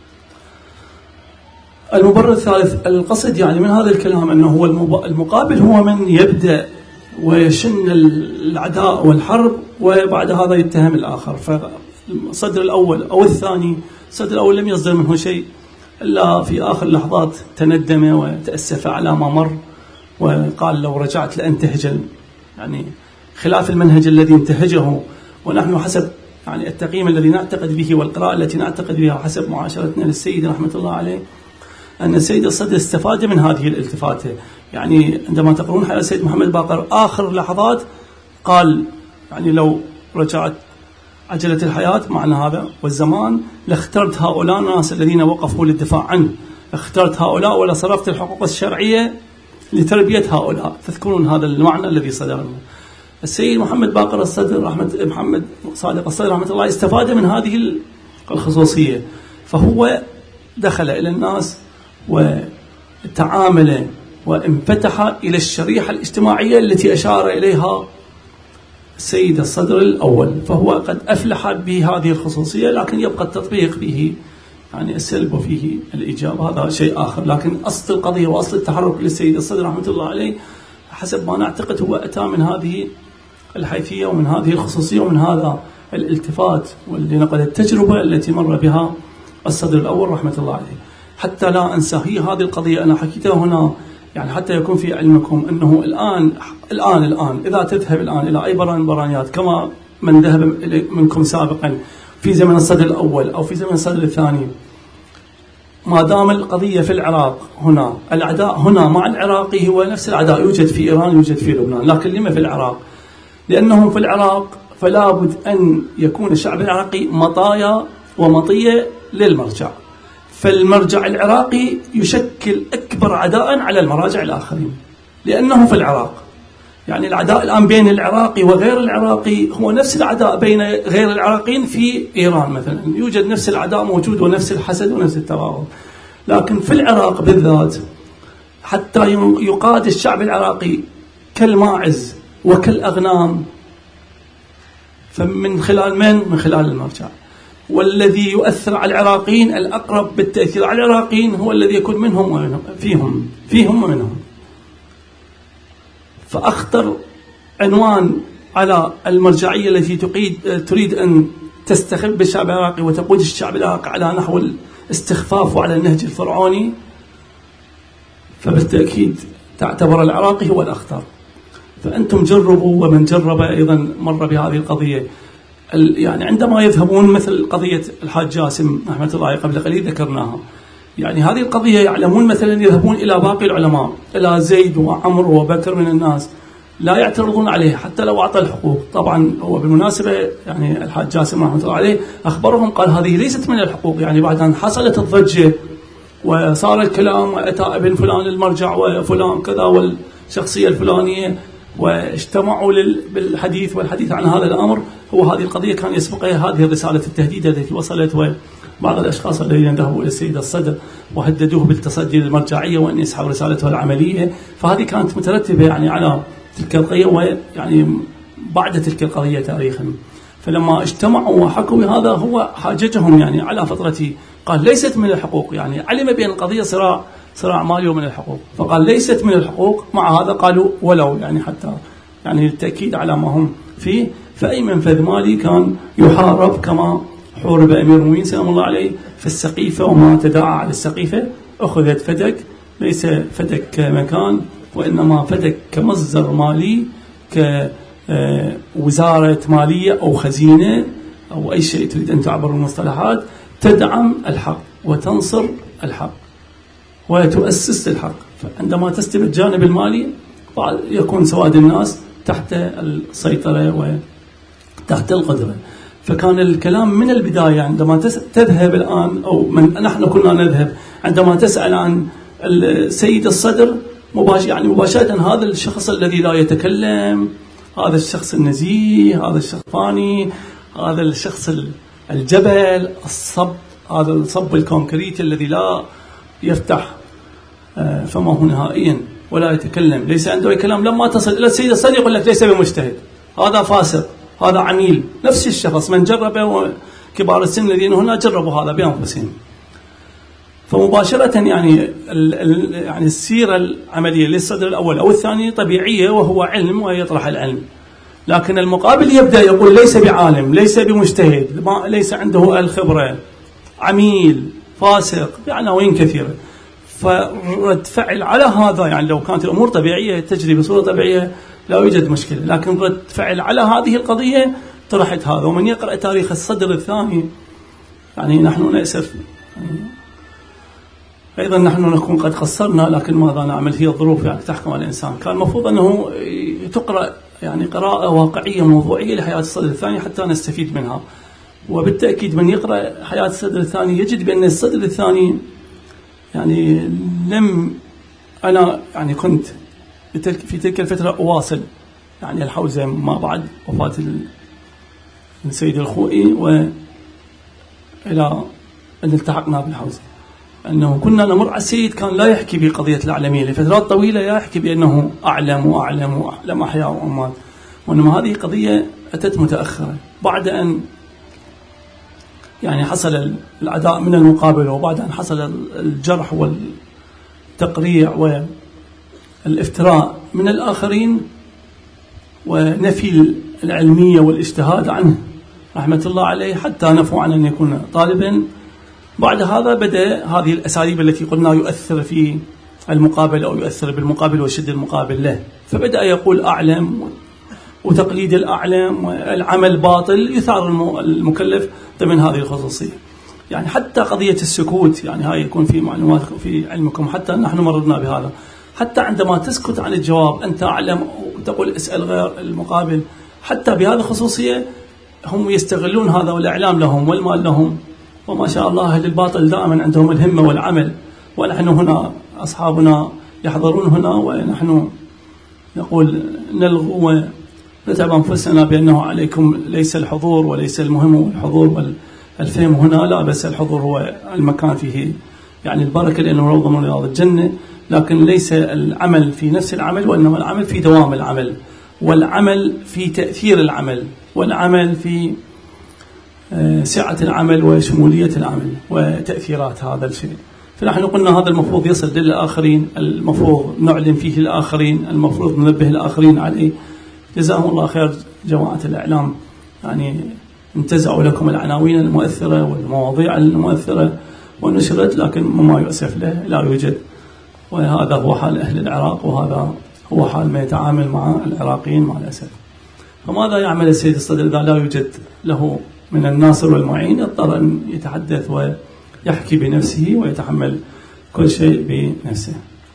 المبرر الثالث، القصد يعني من هذا الكلام أنه هو المقابل هو من يبدأ ويشن العداء والحرب وبعد هذا يتهم الآخر. فالصدر الأول أو الثاني، الصدر الأول لم يصدر منه شيء إلا في آخر لحظات تندم وتأسف على ما مر وقال لو رجعت لأنتهج يعني خلاف المنهج الذي انتهجه، ونحن حسب يعني التقييم الذي نعتقد به والقراءة التي نعتقد بها حسب معاشرتنا للسيد رحمة الله عليه أن السيد الصدر استفاد من هذه الالتفاتة. يعني عندما تقرؤون حياة السيد محمد باقر آخر لحظات قال يعني لو رجعت عجلة الحياة معنى هذا والزمان لاخترت هؤلاء الناس الذين وقفوا للدفاع عنه، اخترت هؤلاء ولا صرفت الحقوق الشرعية لتربية هؤلاء. تذكرون هذا المعنى الذي صدر منه. السيد محمد باقر الصدر محمد صادق الصدر رحمة الله استفاد من هذه الخصوصية، فهو دخل إلى الناس وتعامل وانفتح إلى الشريحة الاجتماعية التي أشار إليها السيد الصدر الأول، فهو قد أفلح بهذه الخصوصية، لكن يبقى التطبيق فيه يعني السلب وفيه الإيجاب، هذا شيء آخر. لكن أصل القضية وأصل التحرك للسيد الصدر رحمة الله عليه حسب ما نعتقد هو أتى من هذه الحيثية ومن هذه الخصوصية ومن هذا الالتفات ولنقل التجربة التي مر بها الصدر الأول رحمة الله عليه. حتى لا أنسى هي هذه القضية أنا حكيتها هنا يعني حتى يكون في علمكم أنه الآن إذا تذهب الآن إلى أي برانيات كما من ذهب منكم سابقا في زمن الصدر الأول أو في زمن الصدر الثاني، ما دام القضية في العراق هنا الأعداء هنا مع العراقي هو نفس الأعداء يوجد في إيران يوجد في لبنان، لكن لما في العراق؟ لأنهم في العراق فلا بد أن يكون الشعب العراقي مطايا ومطية للمرجع، فالمرجع العراقي يشكل أكبر عداء على المراجع الآخرين لأنه في العراق. يعني العداء الآن بين العراقي وغير العراقي هو نفس العداء بين غير العراقيين في إيران مثلا، يوجد نفس العداء موجود ونفس الحسد ونفس التباغض، لكن في العراق بالذات حتى يقاد الشعب العراقي كالماعز وكالأغنام فمن خلال من خلال المرجع. والذي يؤثر على العراقيين الأقرب بالتأثير على العراقيين هو الذي يكون منهم ومنهم فيهم ومنهم. فأخطر عنوان على المرجعية التي تريد أن تستخف الشعب العراقي وتقود الشعب العراقي على نحو الاستخفاف وعلى النهج الفرعوني، فبالتأكيد تعتبر العراقي هو الأخطر. فأنتم جربوا، ومن جرب أيضا مر بهذه القضية. يعني عندما يذهبون مثل قضية الحاج جاسم رحمة الله عليه قبل قليل ذكرناها، يعني هذه القضية يعلمون مثلا يذهبون إلى باقي العلماء، إلى زيد وعمر وبكر من الناس، لا يعترضون عليه حتى لو أعطى الحقوق. طبعا هو بالمناسبة يعني الحاج جاسم رحمة الله عليه أخبرهم قال هذه ليست من الحقوق، يعني بعد أن حصلت الضجة وصار الكلام وأتى ابن فلان المرجع وفلان كذا والشخصية الفلانية واجتمعوا بالحديث والحديث عن هذا الأمر، هو هذه القضية كان يسبقها هذه الرسالة التهديد التي وصلت، وبعض الأشخاص الذين ذهبوا إلى السيد الصدر وهددوه بالتصدي للمرجعية وأن يسحب رسالته العملية، فهذه كانت مترتبة يعني على تلك القضية، ويعني بعد تلك القضية تاريخا. فلما اجتمعوا وحكوا بهذا هو حاججهم يعني على فترته، قال ليست من الحقوق، يعني علم بأن القضية صراع مالي ومن الحقوق، فقال ليست من الحقوق. مع هذا قالوا ولو، يعني حتى يعني التأكيد على ما هم فيه. فأي منفذ مالي كان يحارب كما حورب أمير المؤمنين سلام الله عليه في السقيفة، وما تداعى على السقيفة أخذت فدك، ليس فدك كمكان وإنما فدك كمصدر مالي، كوزارة مالية أو خزينة أو أي شيء تريد أن تعبر المصطلحات، تدعم الحق وتنصر الحق وتؤسس الحق. فعندما تستبد الجانب المالي يكون سواد الناس تحت السيطرة وتحت القدرة. فكان الكلام من البداية عندما تذهب الآن، أو نحن كنا نذهب عندما تسأل عن السيد الصدر مباشرة هذا الشخص الذي لا يتكلم، هذا الشخص النزيه، هذا الشخص الثاني، هذا الشخص الجبل الصب، هذا الصب الكونكريت الذي لا يفتح فمه نهائيا ولا يتكلم، ليس عنده كلام. لما تصل إلى السيد الصدر يقول لك ليس بمجتهد، هذا فاسق، هذا عميل. نفس الشخص من جربه، كبار السن الذين هنا جربوا هذا بأنفسهم. فمباشرة يعني السيرة العملية للصدر الأول أو الثاني طبيعية، وهو علم ويطرح العلم. لكن المقابل يبدأ يقول ليس بعالم، ليس بمجتهد، ليس عنده الخبرة، عميل، فاسق، بعناوين كثيرة. فرد فعل على هذا، يعني لو كانت الأمور طبيعية تجري بصورة طبيعية لا يوجد مشكلة، لكن رد فعل على هذه القضية طرحت هذا. ومن يقرأ تاريخ الصدر الثاني، يعني نحن نأسف أيضا نحن نكون قد قصرنا، لكن ماذا نعمل، هي الظروف يعني تحكم على الإنسان. كان المفروض أنه تقرأ يعني قراءة واقعية موضوعية لحياة الصدر الثاني حتى نستفيد منها. وبالتأكيد من يقرأ حياة الصدر الثاني يجد بأن الصدر الثاني يعني أنا يعني كنت في تلك الفترة أواصل يعني الحوزة ما بعد وفاة السيد الخوئي، وإلى أن التحقنا بالحوزة، أنه كنا نمر على السيد كان لا يحكي بقضية الأعلمية لفترات طويلة، يحكي بأنه أعلم وأعلم وأعلم أحياء وأموات، وإنما هذه قضية أتت متأخرة بعد أن يعني حصل العداء من المقابل، وبعد أن حصل الجرح والتقريع والافتراء من الآخرين ونفي العلمية والاجتهاد عنه رحمة الله عليه حتى نفوا عن أن يكون طالبا. بعد هذا بدأ هذه الأساليب التي قلنا يؤثر في المقابل أو يؤثر بالمقابل ويشد المقابل له، فبدأ يقول أعلم وتقليد الأعلم والعمل باطل، يثار المكلف ضمن هذه الخصوصية. يعني حتى قضية السكوت، يعني هاي يكون في معلوماتكم في علمكم، حتى نحن مررنا بهذا، حتى عندما تسكت عن الجواب أنت أعلم وتقول اسأل غير المقابل، حتى بهذه الخصوصية هم يستغلون هذا، والإعلام لهم والمال لهم. وما شاء الله أهل الباطل دائما عندهم الهمة والعمل، ونحن هنا أصحابنا يحضرون هنا ونحن نقول نلغو ونتعب أنفسنا بأنه عليكم ليس الحضور وليس المهم الحضور والفهم هنا، لا، بس الحضور هو المكان فيه يعني البركة لأنه روضة من رياض الجنة، لكن ليس العمل في نفس العمل، وإنما العمل في دوام العمل، والعمل في تأثير العمل، والعمل في سعة العمل وشمولية العمل وتأثيرات هذا الشيء. فنحن قلنا هذا المفروض يصل للآخرين، المفروض نعلم فيه الآخرين، المفروض ننبه الآخرين عليه. جزاهم الله خير جماعة الإعلام، يعني انتزعوا لكم العناوين المؤثرة والمواضيع المؤثرة ونشرت، لكن مما يؤسف له لا يوجد. وهذا هو حال أهل العراق، وهذا هو حال ما يتعامل مع العراقيين مع الأسف. فماذا يعمل السيد الصدر إذا لا يوجد له من الناصر والمعين؟ يضطر أن يتحدث ويحكي بنفسه ويتحمل كل شيء بنفسه.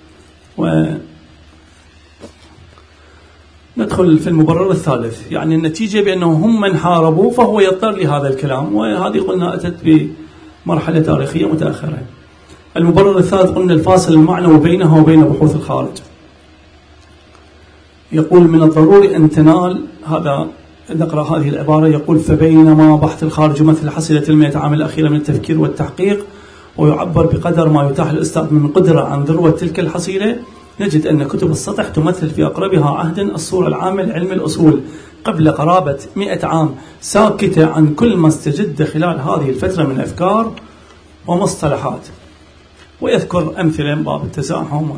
ندخل في المبرر الثالث، يعني النتيجة بأنه هم من حاربوا فهو يضطر لهذا الكلام، وهذه قلنا أتت بمرحلة تاريخية متأخرة. المبرر الثالث قلنا الفاصل المعنوي بينها وبين بحوث الخارج. يقول من الضروري أن تنال، هذا نقرأ هذه العبارة، يقول فبينما بحث الخارج يمثل حصيلة المئة عام الأخيرة من التفكير والتحقيق، ويعبر بقدر ما يتاح للأستاذ من قدرة عن ذروة تلك الحصيلة، نجد أن كتب السطح تمثل في أقربها عهدا الصورة العامة لعلم الأصول قبل قرابة 100 عام، ساكتة عن كل ما استجد خلال هذه الفترة من أفكار ومصطلحات. ويذكر أمثلة باب التزاحم،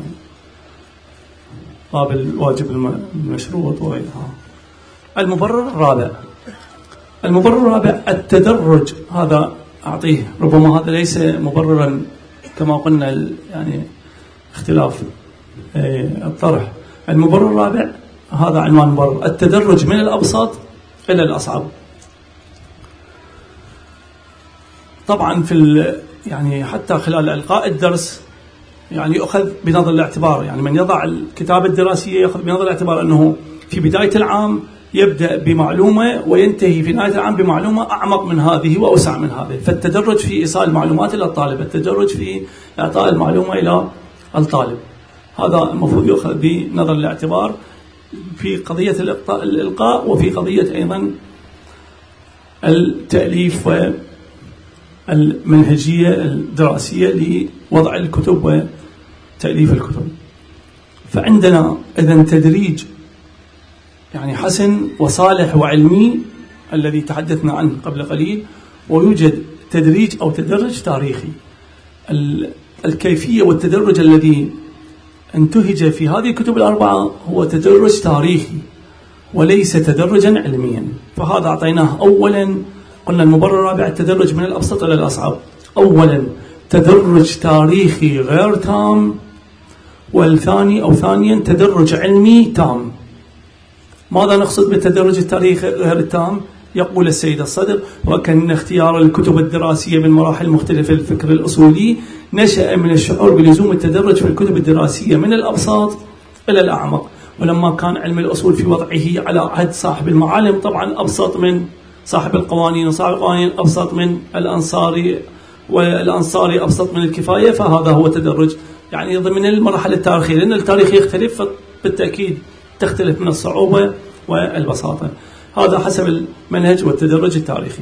باب الواجب المشروط وغيرها. المبرر الرابع التدرج. هذا أعطيه، ربما هذا ليس مبررا كما قلنا، يعني اختلاف الطرح. المبرر الرابع هذا عنوان مبرر، التدرج من الأبسط إلى الأصعب. طبعا يعني حتى خلال إلقاء الدرس يعني يؤخذ بنظر الاعتبار، يعني من يضع الكتابة الدراسية يأخذ بنظر الاعتبار أنه في بداية العام يبدأ بمعلومة وينتهي في نهاية العام بمعلومة أعمق من هذه وأوسع من هذه. فالتدرج في إيصال المعلومات إلى الطالب، التدرج في إعطاء المعلومة إلى الطالب، هذا المفروض يؤخذ بنظر الاعتبار في قضية الإلقاء وفي قضية أيضا التأليف والمنهجية الدراسية لوضع الكتب وتأليف الكتب. فعندنا إذن تدريج يعني حسن وصالح وعلمي الذي تحدثنا عنه قبل قليل، ويوجد تدريج أو تدرج تاريخي. الكيفية والتدرج الذي انتهج في هذه الكتب الأربعة هو تدرج تاريخي وليس تدرجا علميا. فهذا أعطيناه أولا، قلنا المبرر الرابع التدرج من الأبسط إلى الأصعب. أولا تدرج تاريخي غير تام، ثانيا تدرج علمي تام. ماذا نقصد بالتدرج التاريخي غير التام؟ يقول السيد الصدر وكأن اختيار الكتب الدراسية من مراحل مختلفة الفكر الأصولي نشأ من الشعور بلزوم التدرج في الكتب الدراسية من الأبسط إلى الأعمق. ولما كان علم الأصول في وضعه على عهد صاحب المعالم طبعا أبسط من صاحب القوانين، وصاحب القوانين أبسط من الأنصاري، والأنصاري أبسط من الكفاية، فهذا هو تدرج يعني ضمن المراحل التاريخية، لأن التاريخ يختلف بالتأكيد تختلف من الصعوبة والبساطة. هذا حسب المنهج والتدرج التاريخي.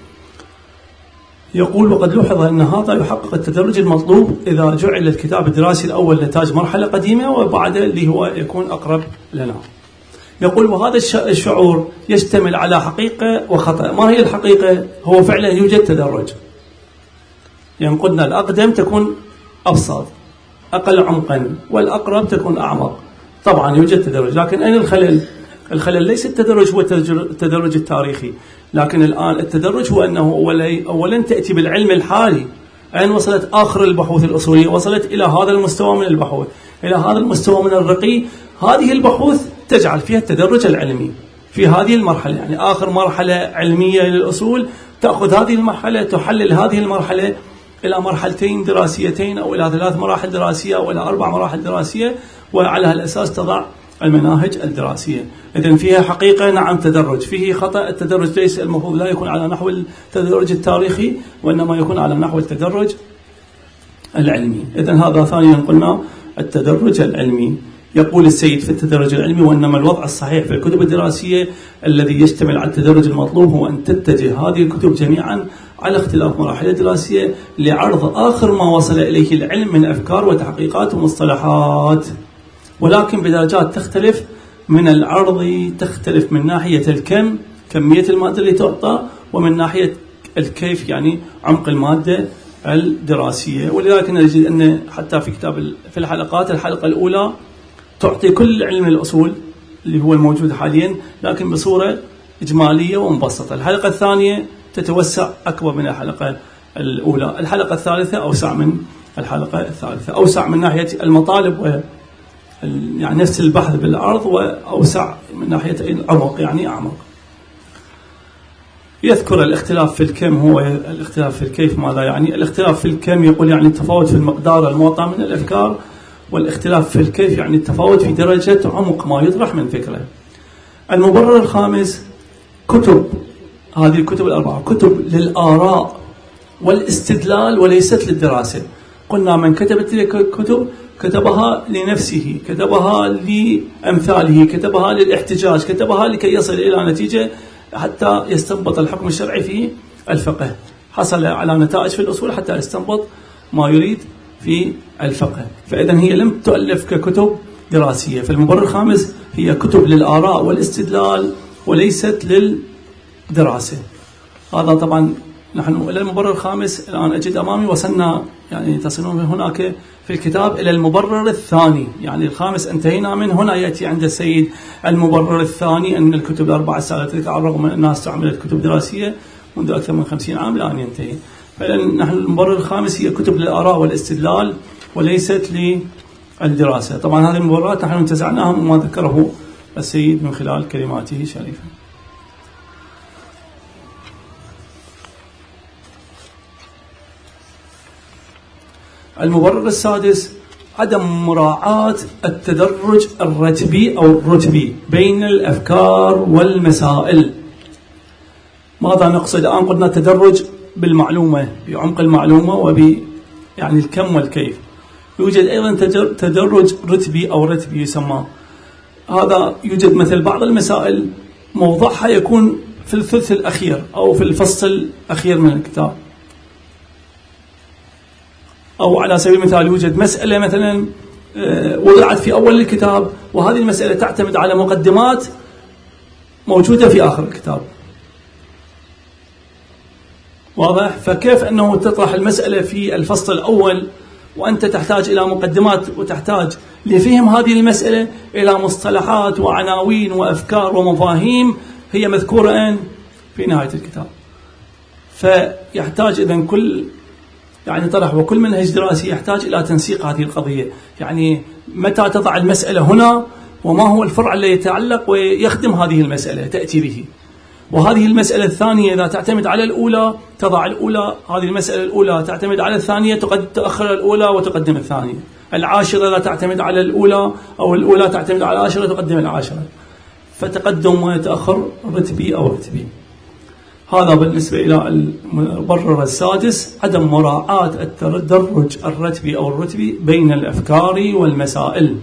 يقول وقد لوحظ أن هذا يحقق التدرج المطلوب إذا جعل الكتاب الدراسي الأول نتاج مرحلة قديمة وبعد اللي هو يكون أقرب لنا. يقول وهذا الشعور يشتمل على حقيقة وخطأ. ما هي الحقيقة؟ هو فعلا يوجد تدرج، يعني قلنا الأقدم تكون أبسط أقل عمقا، والأقرب تكون أعمق. طبعا يوجد تدرج، لكن أين الخلل؟ الخلل ليس التدرج هو التدرج التاريخي، لكن الآن التدرج هو أنه أولا تأتي بالعلم الحالي. أين وصلت آخر البحوث الأصولية؟ وصلت إلى هذا المستوى من البحوث، إلى هذا المستوى من الرقي. هذه البحوث تجعل فيها التدرج العلمي في هذه المرحلة، يعني آخر مرحلة علمية للأصول تأخذ هذه المرحلة تحلل هذه المرحلة إلى مرحلتين دراسيتين أو إلى 3 مراحل دراسية أو إلى 4 مراحل دراسية، وعلى هالأساس تضع المناهج الدراسية. إذن فيها حقيقة نعم تدرج، فيه خطأ. التدرج ليس المفروض لا يكون على نحو التدرج التاريخي، وإنما يكون على نحو التدرج العلمي. إذن هذا ثانيا قلنا التدرج العلمي. يقول السيد في التدرج العلمي وإنما الوضع الصحيح في الكتب الدراسية الذي يشتمل على التدرج المطلوب هو أن تتجه هذه الكتب جميعا على اختلاف مراحل الدراسية لعرض آخر ما وصل إليه العلم من أفكار وتحقيقات ومصطلحات، ولكن بدرجات تختلف من العرض، تختلف من ناحية الكم، كمية المادة اللي تعطى، ومن ناحية الكيف، يعني عمق المادة الدراسية. ولذلك نجد أن حتى في كتاب في الحلقة الأولى تعطي كل علم الأصول اللي هو الموجود حاليا، لكن بصورة إجمالية ومبسطة. الحلقة الثانية تتوسع أكبر من الحلقة الأولى. الحلقة الثالثة أوسع من الحلقة الثالثة، أوسع من ناحية المطالب يعني نفس البحث بالعرض وأوسع من ناحية العمق، يعني أعمق. يذكر الاختلاف في الكم، هو الاختلاف في الكيف ماذا يعني؟ الاختلاف في الكم يقول يعني التفاوت في المقدار المعطى من الأفكار، والاختلاف في الكيف يعني التفاوت في درجة عمق ما يطرح من فكرة. المبرر الخامس كتب، هذه الكتب الأربعة كتب للآراء والاستدلال وليست للدراسة. قلنا من كتب تلك الكتب كتبها لنفسه، كتبها لأمثاله، كتبها للاحتجاج، كتبها لكي يصل إلى نتيجة حتى يستنبط الحكم الشرعي في الفقه، حصل على نتائج في الأصول حتى يستنبط ما يريد في الفقه. فإذا هي لم تؤلف ككتب دراسية. فالمبرر الخامس هي كتب للآراء والاستدلال وليست للدراسة. هذا طبعا نحن إلى المبرر الخامس الآن أجد أمامي وصلنا، يعني تصلون من هناك في الكتاب إلى المبرر الثاني، يعني الخامس انتهينا من هنا. يأتي عند السيد المبرر الثاني أن الكتب الأربعة السالفة على الرغم من أنها استعملت كتب دراسية منذ أكثر من 50 عام الآن ينتهي. فنحن المبرر الخامس هي كتب للآراء والاستدلال وليست للدراسة. طبعا هذه المبررات نحن انتزعناها مما ذكره السيد من خلال كلماته الشريفة. المبرر السادس عدم مراعاة التدرج الرتبي أو الرتبي بين الأفكار والمسائل. ماذا نقصد الآن؟ قلنا تدرج بالمعلومة، بعمق المعلومة يعني الكم والكيف. يوجد أيضا تدرج رتبي أو رتبي يسمى. هذا يوجد مثل بعض المسائل موضوعها يكون في الثلث الأخير أو في الفصل الأخير من الكتاب، أو على سبيل المثال يوجد مسألة مثلا وضعت في أول الكتاب، وهذه المسألة تعتمد على مقدمات موجودة في آخر الكتاب. واضح؟ فكيف أنه تطرح المسألة في الفصل الأول وأنت تحتاج إلى مقدمات وتحتاج لفهم هذه المسألة إلى مصطلحات وعناوين وأفكار ومفاهيم هي مذكورة في نهاية الكتاب. فيحتاج إذن كل يعني طرح وكل منهج دراسي يحتاج إلى تنسيق هذه القضية، يعني متى تضع المسألة هنا وما هو الفرع الذي يتعلق ويخدم هذه المسألة تأتي به. وهذه المسألة الثانية إذا تعتمد على الأولى تضع الأولى، هذه المسألة الأولى تعتمد على الثانية تؤخر الأولى وتقدم الثانية. العاشرة لا تعتمد على الأولى أو الأولى تعتمد على العاشرة تقدم العاشرة. فتقدم ويتأخر رتبي أو رتبي. هذا بالنسبة إلى المبرر السادس عدم مراعاة التدرج الرتبي أو الرتبي بين الأفكار والمسائل.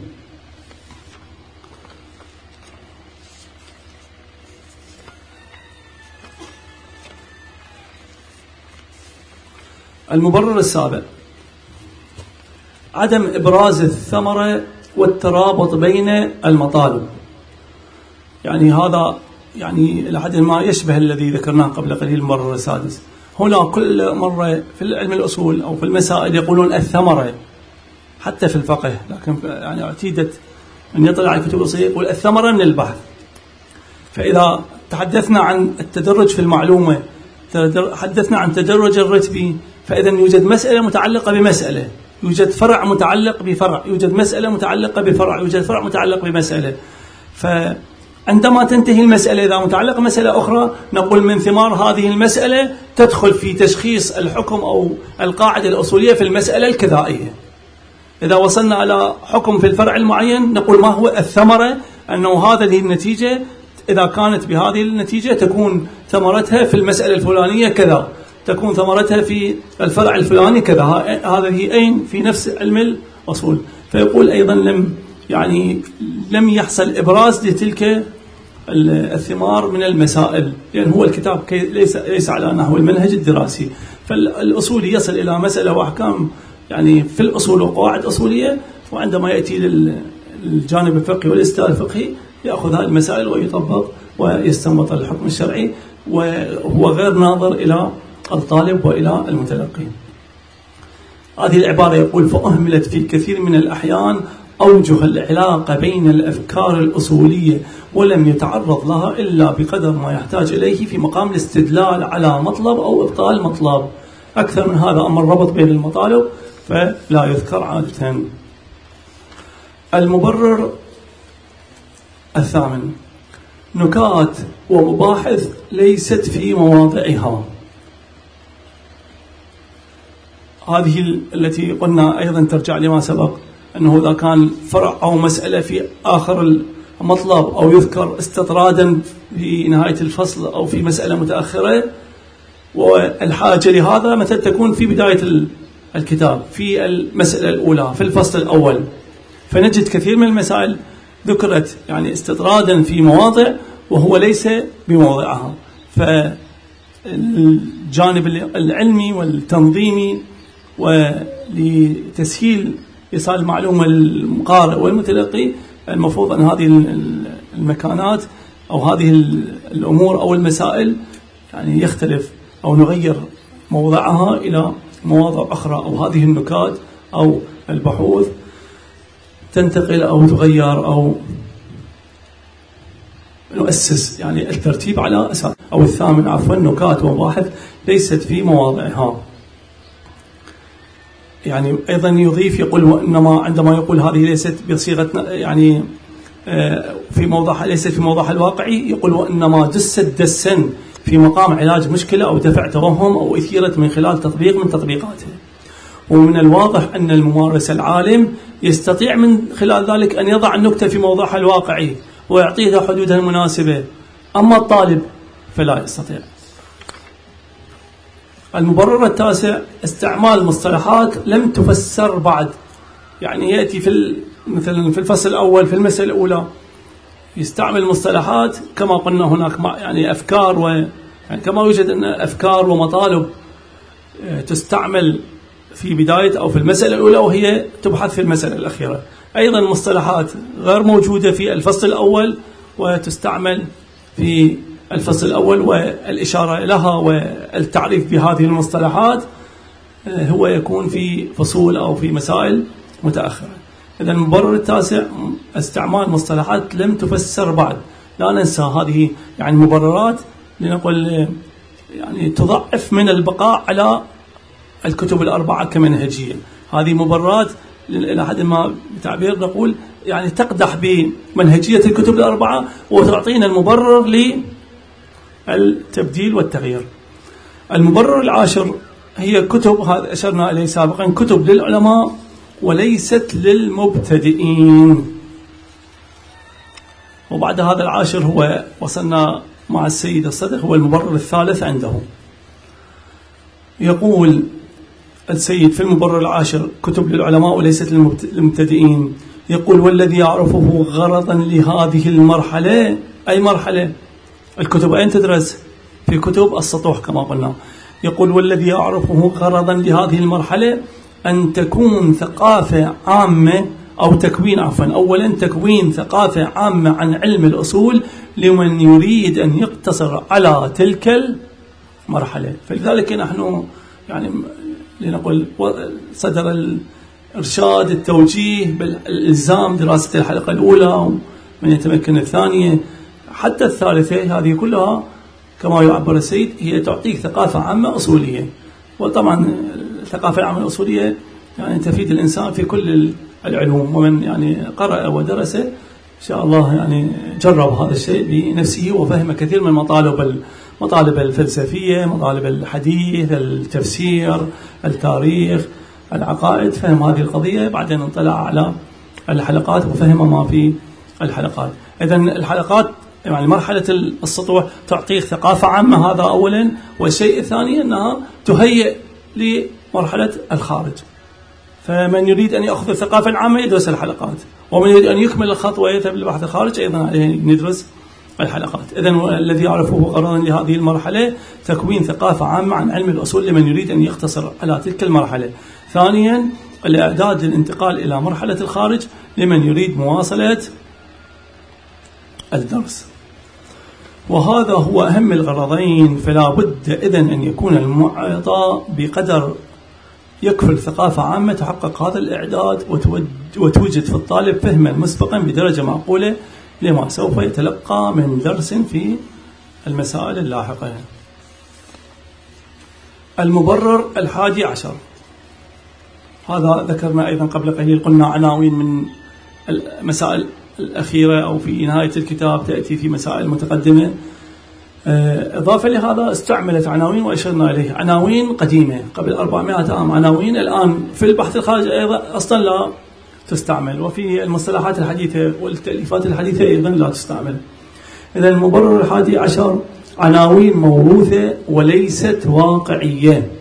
المبرر السابع عدم إبراز الثمرة والترابط بين المطالب. يعني هذا يعني إلى حد ما يشبه الذي ذكرناه قبل قليل المبرر السادس. هنا كل مرة في علم الأصول أو في المسائل يقولون الثمرة، حتى في الفقه، لكن يعني اعتيدت من يطلع على كتب الأصول يقول الثمرة من البحث. فإذا تحدثنا عن التدرج في المعلومة، تحدثنا عن تدرج الرتبي، فإذا يوجد مسألة متعلقة بمسألة، يوجد فرع متعلق بفرع، يوجد مسألة متعلقة بفرع، يوجد فرع متعلق بمسألة. فعندما تنتهي المسألة إذا متعلقة بمسألة أخرى نقول من ثمار هذه المسألة تدخل في تشخيص الحكم أو القاعدة الأصولية في المسألة الكذائية. إذا وصلنا إلى حكم في الفرع المعين نقول ما هو الثمرة، أنه هذه النتيجة إذا كانت بهذه النتيجة تكون ثمرتها في المسألة الفلانية كذا، تكون ثمرتها في الفرع الفلاني كذا. هذه أين في نفس علم الأصول. فيقول أيضا لم يحصل إبراز لتلك الثمار من المسائل، لأن هو الكتاب ليس على نحو المنهج الدراسي. فالأصولي يصل إلى مسألة وأحكام يعني في الأصول وقواعد أصولية، وعندما يأتي للجانب الفقهي والاستدلال الفقهي يأخذ هذه المسائل ويطبق ويستنبط الحكم الشرعي، وهو غير ناظر إلى الطالب وإلى المتلقي. هذه العبارة يقول فأهملت في كثير من الأحيان أوجه العلاقة بين الأفكار الأصولية ولم يتعرض لها إلا بقدر ما يحتاج إليه في مقام الاستدلال على مطلب أو إبطال مطلب. أكثر من هذا أما الربط بين المطالب فلا يذكر عادة. المبرر الثامن: نكات ومباحث ليست في مواضعها. هذه التي قلنا أيضا ترجع لما سبق، أنه إذا كان فرع أو مسألة في آخر المطلب أو يذكر استطرادا في نهاية الفصل أو في مسألة متأخرة، والحاجة لهذا مثلا تكون في بداية الكتاب في المسألة الأولى في الفصل الأول، فنجد كثير من المسائل ذكرت يعني استطرادا في مواضع وهو ليس بموضعها. فالجانب العلمي والتنظيمي ولتسهيل إيصال المعلومة للقارئ والمتلقي، المفروض أن هذه المكانات أو هذه الأمور أو المسائل يعني يختلف أو نغير موضعها إلى مواضع أخرى، أو هذه النكات أو البحوث تنتقل أو تغير أو نؤسس يعني الترتيب على أساس. أو الثامن عفوا: نكات ومباحث ليست في مواضعها. يعني أيضا يضيف يقول: وإنما عندما يقول هذه ليست بصيغة يعني في موضعها، ليست في موضعها الواقعي، يقول: وإنما دست دسا في مقام علاج مشكلة أو دفع توهم أو إثيرة من خلال تطبيق من تطبيقاته. ومن الواضح أن الممارس العالم يستطيع من خلال ذلك أن يضع النكتة في موضعها الواقعي ويعطيها حدودها المناسبة، أما الطالب فلا يستطيع. المبرر التاسع: استعمال مصطلحات لم تفسر بعد. يعني يأتي مثلا في الفصل الأول في المسألة الأولى يستعمل مصطلحات كما قلنا هناك يعني أفكار يعني كما يوجد أن أفكار ومطالب تستعمل في بداية أو في المسألة الأولى وهي تبحث في المسألة الأخيرة، أيضا مصطلحات غير موجودة في الفصل الأول وتستعمل في الفصل الأول، والإشارة لها والتعريف بهذه المصطلحات هو يكون في فصول أو في مسائل متأخرة. إذا المبرر التاسع: استعمال مصطلحات لم تفسر بعد. لا ننسى هذه يعني مبررات لنقول يعني تضعف من البقاء على الكتب الأربعة كمنهجية. هذه مبررات إلى حد ما بتعبير نقول يعني تقدح بمنهجية الكتب الأربعة وتعطينا المبرر للتبديل والتغيير. المبرر العاشر هي كتب، هذا أشرنا إليه سابقا، كتب للعلماء وليست للمبتدئين. وبعد هذا العاشر هو وصلنا مع السيد الصدق، هو المبرر الثالث عنده. يقول السيد في المبرر العاشر: كتب للعلماء وليست للمبتدئين. يقول: والذي يعرفه غرضا لهذه المرحلة. أي مرحلة؟ الكتب أين تدرس؟ في كتب السطوح كما قلنا. يقول: والذي يعرفه غرضا لهذه المرحلة أن تكون ثقافة عامة أو تكوين أولا تكوين ثقافة عامة عن علم الأصول لمن يريد أن يقتصر على تلك المرحلة. فلذلك نحن يعني لنقول صدر الإرشاد التوجيه بالإلزام دراسة الحلقة الأولى ومن يتمكن الثانية حتى الثالثة، هذه كلها كما يعبر السيد هي تعطيك ثقافة عامة أصولية. وطبعا الثقافة العامة الأصولية يعني تفيد الإنسان في كل العلوم، ومن يعني قرأ ودرس إن شاء الله يعني جرب هذا الشيء بنفسه وفهم كثير من مطالب الفلسفية، مطالب الحديث، التفسير، التاريخ، العقائد، فهم هذه القضية، بعدين انطلع على الحلقات وفهم ما في الحلقات. إذن الحلقات يعني مرحلة السطوح تعطيك ثقافة عامة، هذا أولا. والشيء الثاني أنها تهيئ لمرحلة الخارج. فمن يريد أن يأخذ الثقافة العامة يدرس الحلقات، ومن يريد أن يكمل الخط ويذهب للبحث الخارج أيضا عليه ندرس الحلقات. إذن الذي يعرفه غرضا لهذه المرحلة تكوين ثقافة عامة عن علم الأصول لمن يريد أن يقتصر على تلك المرحلة. ثانيا الإعداد للانتقال إلى مرحلة الخارج لمن يريد مواصلة الدرس. وهذا هو أهم الغرضين. فلا بد إذن أن يكون المعطى بقدر يكفل ثقافة عامة تحقق هذا الإعداد وتوجد في الطالب فهما مسبقا بدرجة معقولة لما سوف يتلقى من درس في المسائل اللاحقة. المبرر 11، هذا ذكرنا أيضا قبل قليل، قلنا عناوين من المسائل الأخيرة أو في نهاية الكتاب تأتي في مسائل متقدمة. إضافة لهذا استعملت عناوين وأشرنا إليه، عناوين قديمة قبل 400 عام، عناوين الآن في البحث الخارجي أيضا أصلا لا تستعمل، وفي المصطلحات الحديثة والتأليفات الحديثة أيضا لا تستعمل. إذا المبرر 11 عناوين موروثة وليست واقعية.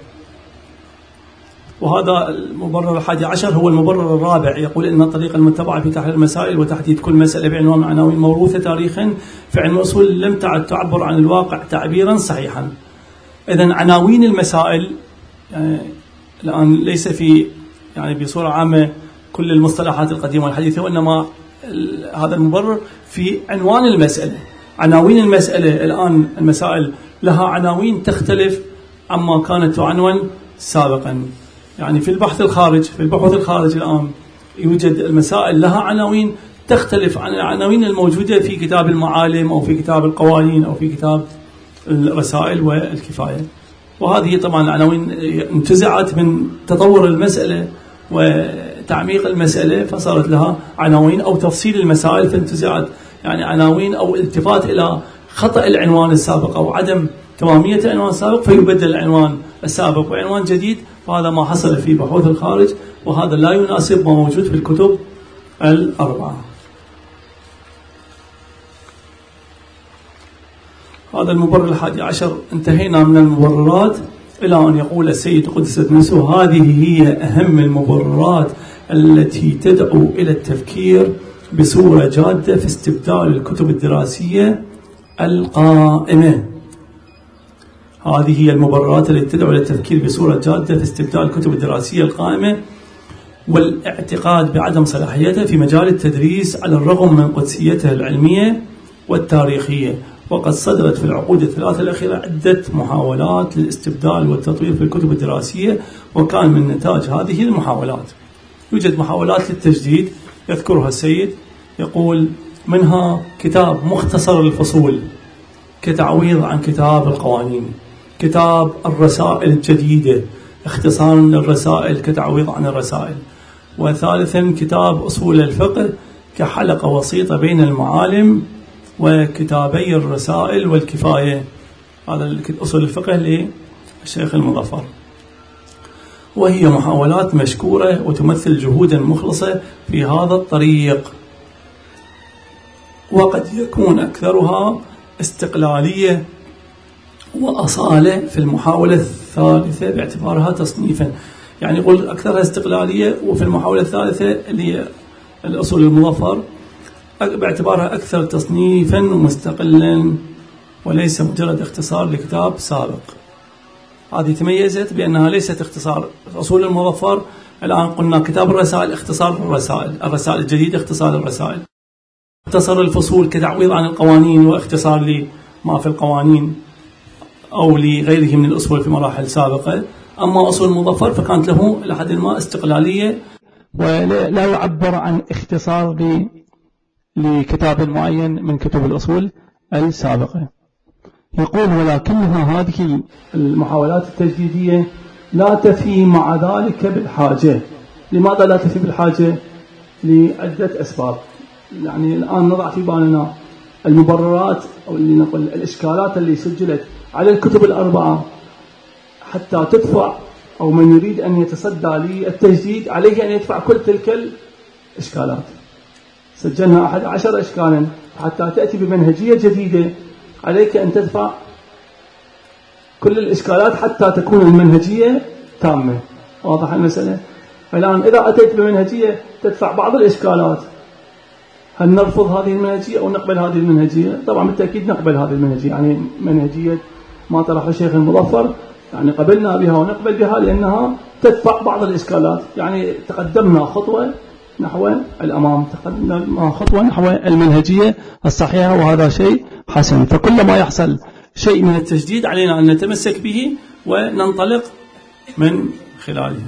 وهذا المبرر 11 هو المبرر الرابع، يقول إن الطريقة المتبعة في تحليل المسائل وتحديد كل مسألة بعنوان عناوين موروثة تاريخا في علم الأصول لم تعد تعبر عن الواقع تعبيرا صحيحا. إذن عناوين المسائل يعني الآن ليس في يعني بصورة عامة كل المصطلحات القديمة والحديثة، وإنما هذا المبرر في عنوان المسألة. عناوين المسألة الآن المسائل لها عناوين تختلف عما كانت تعنون سابقا. يعني في البحث الخارجي الآن يوجد المسائل لها عناوين تختلف عن العناوين الموجودة في كتاب المعالم أو في كتاب القوانين أو في كتاب الرسائل والكفاية. وهذه طبعا عناوين انتزعت من تطور المسألة وتعميق المسألة، فصارت لها عناوين، أو تفصيل المسائل فانتزعت يعني عناوين، أو التفات إلى خطأ العنوان السابق أو عدم تمامية العنوان السابق فيبدل العنوان السابق بعنوان جديد. وهذا ما حصل في بحوث الخارج، وهذا لا يناسب ما موجود في الكتب الأربعة. هذا المبرر 11. انتهينا من المبررات إلى أن يقول السيد قدست نفسه: هذه هي أهم المبررات التي تدعو إلى التفكير بصورة جادة في استبدال الكتب الدراسية القائمة. هذه هي المبررات التي تدعو إلى التفكير بصورة جادة في استبدال الكتب الدراسية القائمة والاعتقاد بعدم صلاحيتها في مجال التدريس على الرغم من قدسيتها العلمية والتاريخية. وقد صدرت في العقود الثلاثة الأخيرة عدة محاولات للاستبدال والتطوير في الكتب الدراسية، وكان من نتاج هذه المحاولات يوجد محاولات للتجديد يذكرها السيد، يقول منها كتاب مختصر الفصول كتعويض عن كتاب القوانين، كتاب الرسائل الجديدة اختصارا للرسائل كتعويض عن الرسائل، وثالثا كتاب أصول الفقه كحلقة وسيطة بين المعالم، وكتابي الرسائل والكفاية، هذا أصول الفقه للشيخ المظفر. وهي محاولات مشكورة وتمثل جهودا مخلصة في هذا الطريق، وقد يكون أكثرها استقلالية وأصالة في المحاولة الثالثة باعتبارها تصنيفا. يعني يقول أكثرها استقلالية، وفي المحاولة الثالثة اللي هي الأصول المظفر باعتبارها أكثر تصنيفا ومستقلا وليس مجرد اختصار لكتاب سابق. هذه تميزت بأنها ليست اختصار. أصول المظفر الآن قلنا كتاب الرسائل اختصار الرسائل الجديدة اختصار الرسائل، اختصر الفصول كتعويض عن القوانين واختصار لما في القوانين أو لغيره من الأصول في مراحل سابقة. أما أصول المظفر فكانت له لحد ما استقلالية ولا يعبر عن اختصار لكتاب معين من كتب الأصول السابقة. يقول: ولكنها هذه المحاولات التجديدية لا تفي مع ذلك بالحاجة. لماذا لا تفي بالحاجة؟ لعدة أسباب. يعني الآن نضع في بالنا المبررات أو اللي نقول الإشكالات اللي سجلت على الكتب الأربعة حتى تدفع، أو من يريد أن يتصدى للتجديد عليه أن يدفع كل تلك الإشكالات. سجلنا 11 إشكالا، حتى تأتي بمنهجية جديدة عليك أن تدفع كل الإشكالات حتى تكون المنهجية تامة. واضح المسألة؟ الآن إذا أتيت بمنهجية تدفع بعض الإشكالات، هل نرفض هذه المنهجية أو نقبل هذه المنهجية؟ طبعا بالتأكيد نقبل هذه المنهجية. يعني منهجية ما طرحه الشيخ المظفر يعني قبلنا بها ونقبل بها لأنها تدفع بعض الإشكالات. يعني تقدمنا خطوة نحو الأمام، تقدمنا خطوة نحو المنهجية الصحيحة، وهذا شيء حسن. فكلما يحصل شيء من التجديد علينا أن نتمسك به وننطلق من خلاله.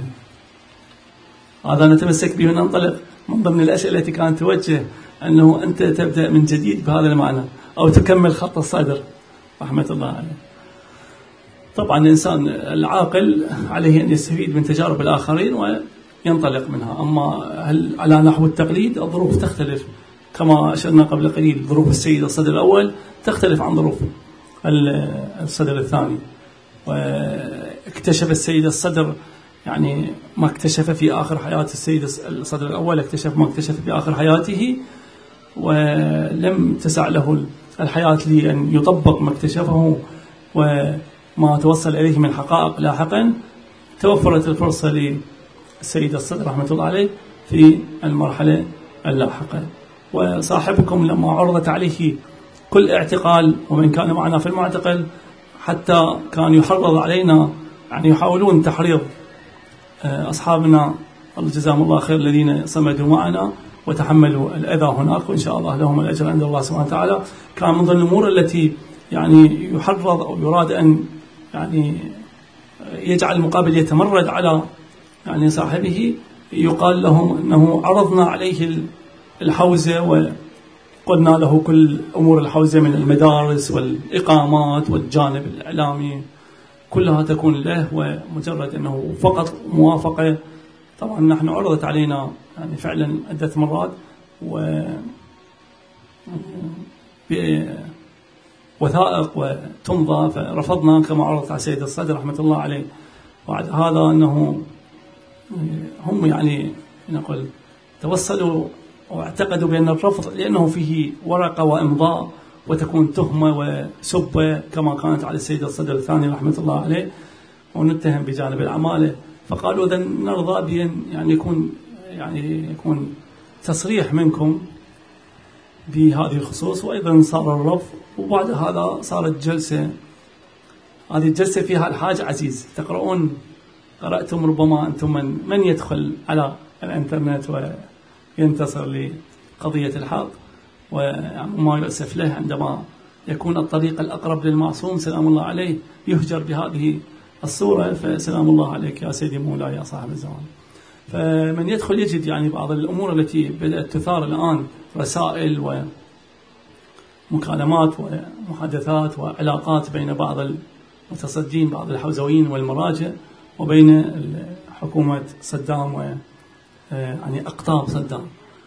هذا نتمسك به وننطلق. من ضمن الأسئلة التي كانت توجه أنه أنت تبدأ من جديد بهذا المعنى أو تكمل خط الصدر رحمة الله عليه. طبعا الإنسان العاقل عليه أن يستفيد من تجارب الآخرين ينطلق منها. أما هل على نحو التقليد الظروف تختلف، كما أشرنا قبل قليل ظروف السيد الصدر الأول تختلف عن ظروف الصدر الثاني. واكتشف السيد الصدر يعني ما اكتشف في آخر حياة السيد الصدر الأول، اكتشف ما اكتشف في آخر حياته، ولم تسع له الحياة لأن يطبق ما اكتشفه وما توصل إليه من حقائق لاحقا. توفرت الفرصة للسيد الصدر رحمة الله عليه في المرحلة اللاحقة. وصاحبكم لما عرضت عليه كل اعتقال ومن كان معنا في المعتقل، حتى كان يحرض علينا يعني يحاولون تحريض أصحابنا الله جزاهم الله خير الذين صمدوا معنا وتحملوا الأذى هناك، وإن شاء الله لهم الأجر عند الله سبحانه وتعالى. كان من ضمن الأمور التي يعني يحرض أو يراد أن يعني يجعل المقابل يتمرد على يعني صاحبه، يقال لهم أنه عرضنا عليه الحوزة وقلنا له كل أمور الحوزة من المدارس والإقامات والجانب الإعلامي كلها تكون له، ومجرد أنه فقط موافقة. طبعا نحن عرضت علينا يعني فعلا عدة مرات وثائق وتمضى، فرفضنا كما عرضت على سيد الصدر رحمة الله عليه. وبعد هذا أنه هم يعني نقول توصلوا واعتقدوا بأن الرفض لأنه فيه ورقة وإمضاء وتكون تهمة وسبة كما كانت على السيد الصدر الثاني رحمة الله عليه، ونتهم بجانب العمالة. فقالوا إذا نرضى بأن يعني يكون تصريح منكم بهذه الخصوص. وأيضا صار الرفض. وبعد هذا صارت جلسة، هذه الجلسة فيها الحاج عزيز. قرأتم ربما أنتم من يدخل على الإنترنت وينتصر لقضية الحق، وما يؤسف له عندما يكون الطريق الأقرب للمعصوم سلام الله عليه يهجر بهذه الصورة. فسلام الله عليك يا سيدي مولاي يا صاحب الزمان. فمن يدخل يجد يعني بعض الأمور التي بدأت تثار الآن، رسائل ومكالمات ومحادثات وعلاقات بين بعض المتصدين بعض الحوزويين والمراجع وبين حكومة صدام يعني أقطاب صدام.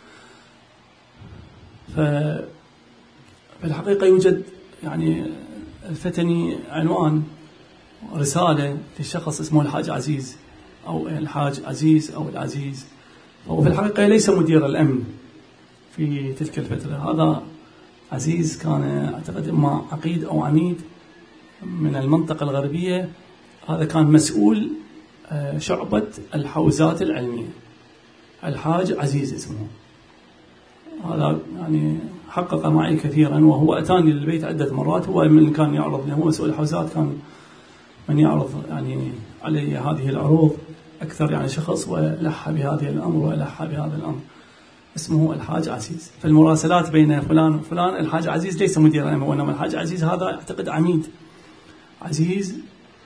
ففي الحقيقة يوجد يعني الفتني عنوان رسالة لشخص اسمه الحاج عزيز أو الحاج عزيز أو العزيز. هو في الحقيقة ليس مدير الأمن في تلك الفترة. هذا عزيز كان أعتقد إما عقيد أو عميد من المنطقة الغربية. هذا كان مسؤول شعبة الحوزات العلمية، الحاج عزيز اسمه. هذا يعني حقق معي كثيرا، وهو أتاني للبيت عدة مرات. هو من كان يعرض، هو مسؤول الحوزات، كان من يعرض يعني علي هذه العروض أكثر يعني شخص ولح بهذه الأمر ولح بهذا الأمر. اسمه الحاج عزيز. فالمراسلات بين فلان وفلان، الحاج عزيز ليس مدير الأمن، وإنما الحاج عزيز هذا أعتقد عميد عزيز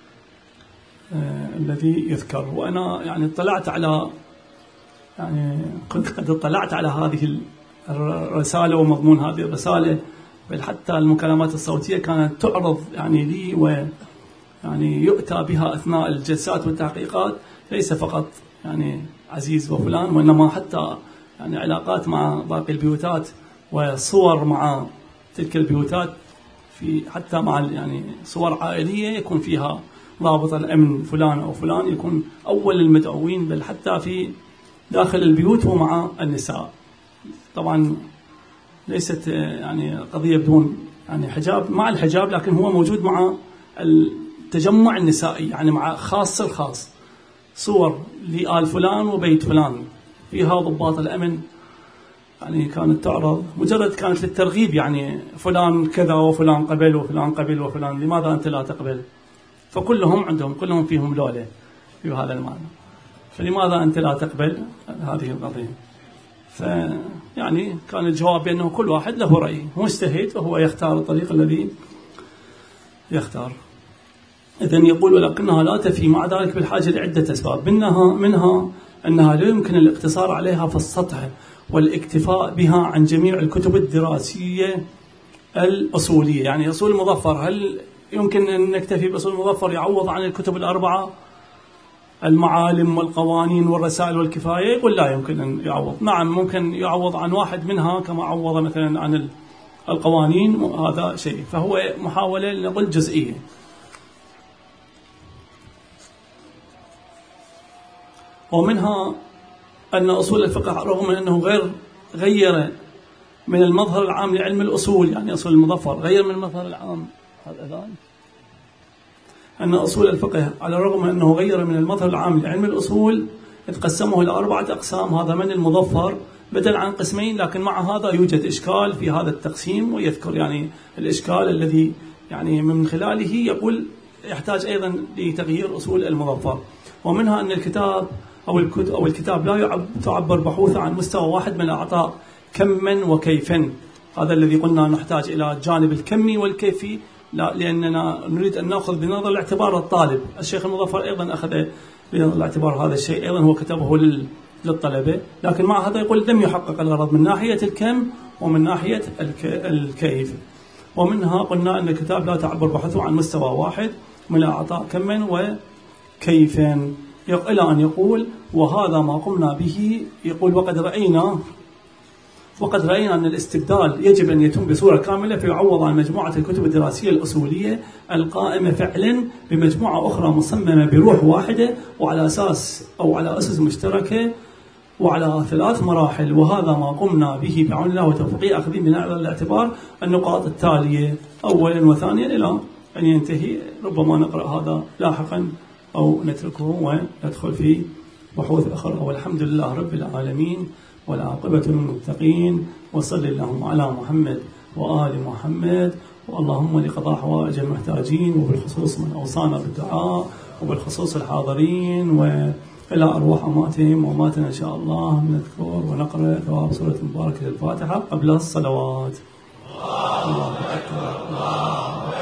الذي يذكر. وأنا يعني اطلعت على كنت قد اطلعت على هذه الرسالة ومضمون هذه الرسالة، بل حتى المكالمات الصوتية كانت تعرض يعني لي ويعني يؤتى بها أثناء الجلسات والتحقيقات. ليس فقط يعني عزيز وفلان، وإنما حتى يعني علاقات مع باقي البيوتات وصور مع تلك البيوتات، في حتى مع يعني صور عائلية يكون فيها ضابط الأمن فلان أو فلان يكون أول المدعوين، بل حتى في داخل البيوت ومع النساء. طبعا ليست يعني قضية بدون يعني حجاب، مع الحجاب، لكن هو موجود مع التجمع النسائي، يعني مع خاص الخاص، صور لآل فلان وبيت فلان فيها ضباط الأمن يعني كانت تعرض، مجرد كانت للترغيب، يعني فلان كذا وفلان قبل وفلان قبل وفلان، لماذا أنت لا تقبل؟ فكلهم عندهم، كلهم فيهم لولة في هذا المعنى، فلماذا أنت لا تقبل هذه القضية؟ فيعني كان الجواب بأنه كل واحد له رأي، مجتهد وهو يختار الطريق الذي يختار. إذن يقول ولكنها لا تفي مع ذلك بالحاجة لعدة أسباب، منها أنها لا يمكن الاقتصار عليها في السطح والاكتفاء بها عن جميع الكتب الدراسية الأصولية. يعني أصول المظفر، هل يمكن أن نكتفي بأصول المظفر يعوض عن الكتب الأربعة؟ المعالم والقوانين والرسائل والكفاية، يقول لا يمكن أن يعوض. نعم ممكن يعوض عن واحد منها كما عوض مثلا عن القوانين، هذا شيء، فهو محاولة لنقل جزئية. ومنها أن أصول الفقه رغم أنه غير من المظهر العام لعلم الأصول، يعني أصول المظفر غير من المظهر العام، أن أصول الفقه على الرغم من أنه غير من المظهر العام لعلم الأصول قسمه إلى 4 أقسام، هذا من المظفر بدل عن قسمين، لكن مع هذا يوجد إشكال في هذا التقسيم، ويذكر يعني الإشكال الذي يعني من خلاله يقول يحتاج أيضا لتغيير أصول المظفر. ومنها أن الكتاب أو الكتاب لا تعبر بحوثه عن مستوى واحد من الأعطاء كما وكيفا، هذا الذي قلنا نحتاج إلى الجانب الكمي والكيفي، لا لأننا نريد أن نأخذ بنظر الاعتبار الطالب. الشيخ المظفر أيضا أخذ بنظر الاعتبار هذا الشيء، أيضا هو كتبه للطلبة، لكن مع هذا يقول لم يحقق الغرض من ناحية الكم ومن ناحية الكيف. ومنها قلنا أن الكتاب لا تعبر بحثه عن مستوى واحد من الأعطاء كما وكيفا، إلى أن يقول وهذا ما قمنا به. يقول وقد رأينا أن الاستبدال يجب أن يتم بصورة كاملة، فيعوض عن مجموعة الكتب الدراسية الأصولية القائمة فعلا بمجموعة أخرى مصممة بروح واحدة وعلى أسس مشتركة وعلى 3 مراحل. وهذا ما قمنا به بعون الله وتوفيقه، أخذين بناء الاعتبار النقاط التالية أولا وثانيا إلى أن ينتهي. ربما نقرأ هذا لاحقا أو نتركه وندخل في بحوث أخرى. والحمد لله رب العالمين، والعاقبة للمتقين، وصل اللهم على محمد وآل محمد. واللهم لقضاء حوائج المحتاجين، وبالخصوص من أوصانا بالدعاء، وبالخصوص الحاضرين، وإلى أرواح أمواتهم وأماتنا إن شاء الله نذكر ونقرأ ثواب سورة مباركة الفاتحة قبل الصلوات. الله أكبر.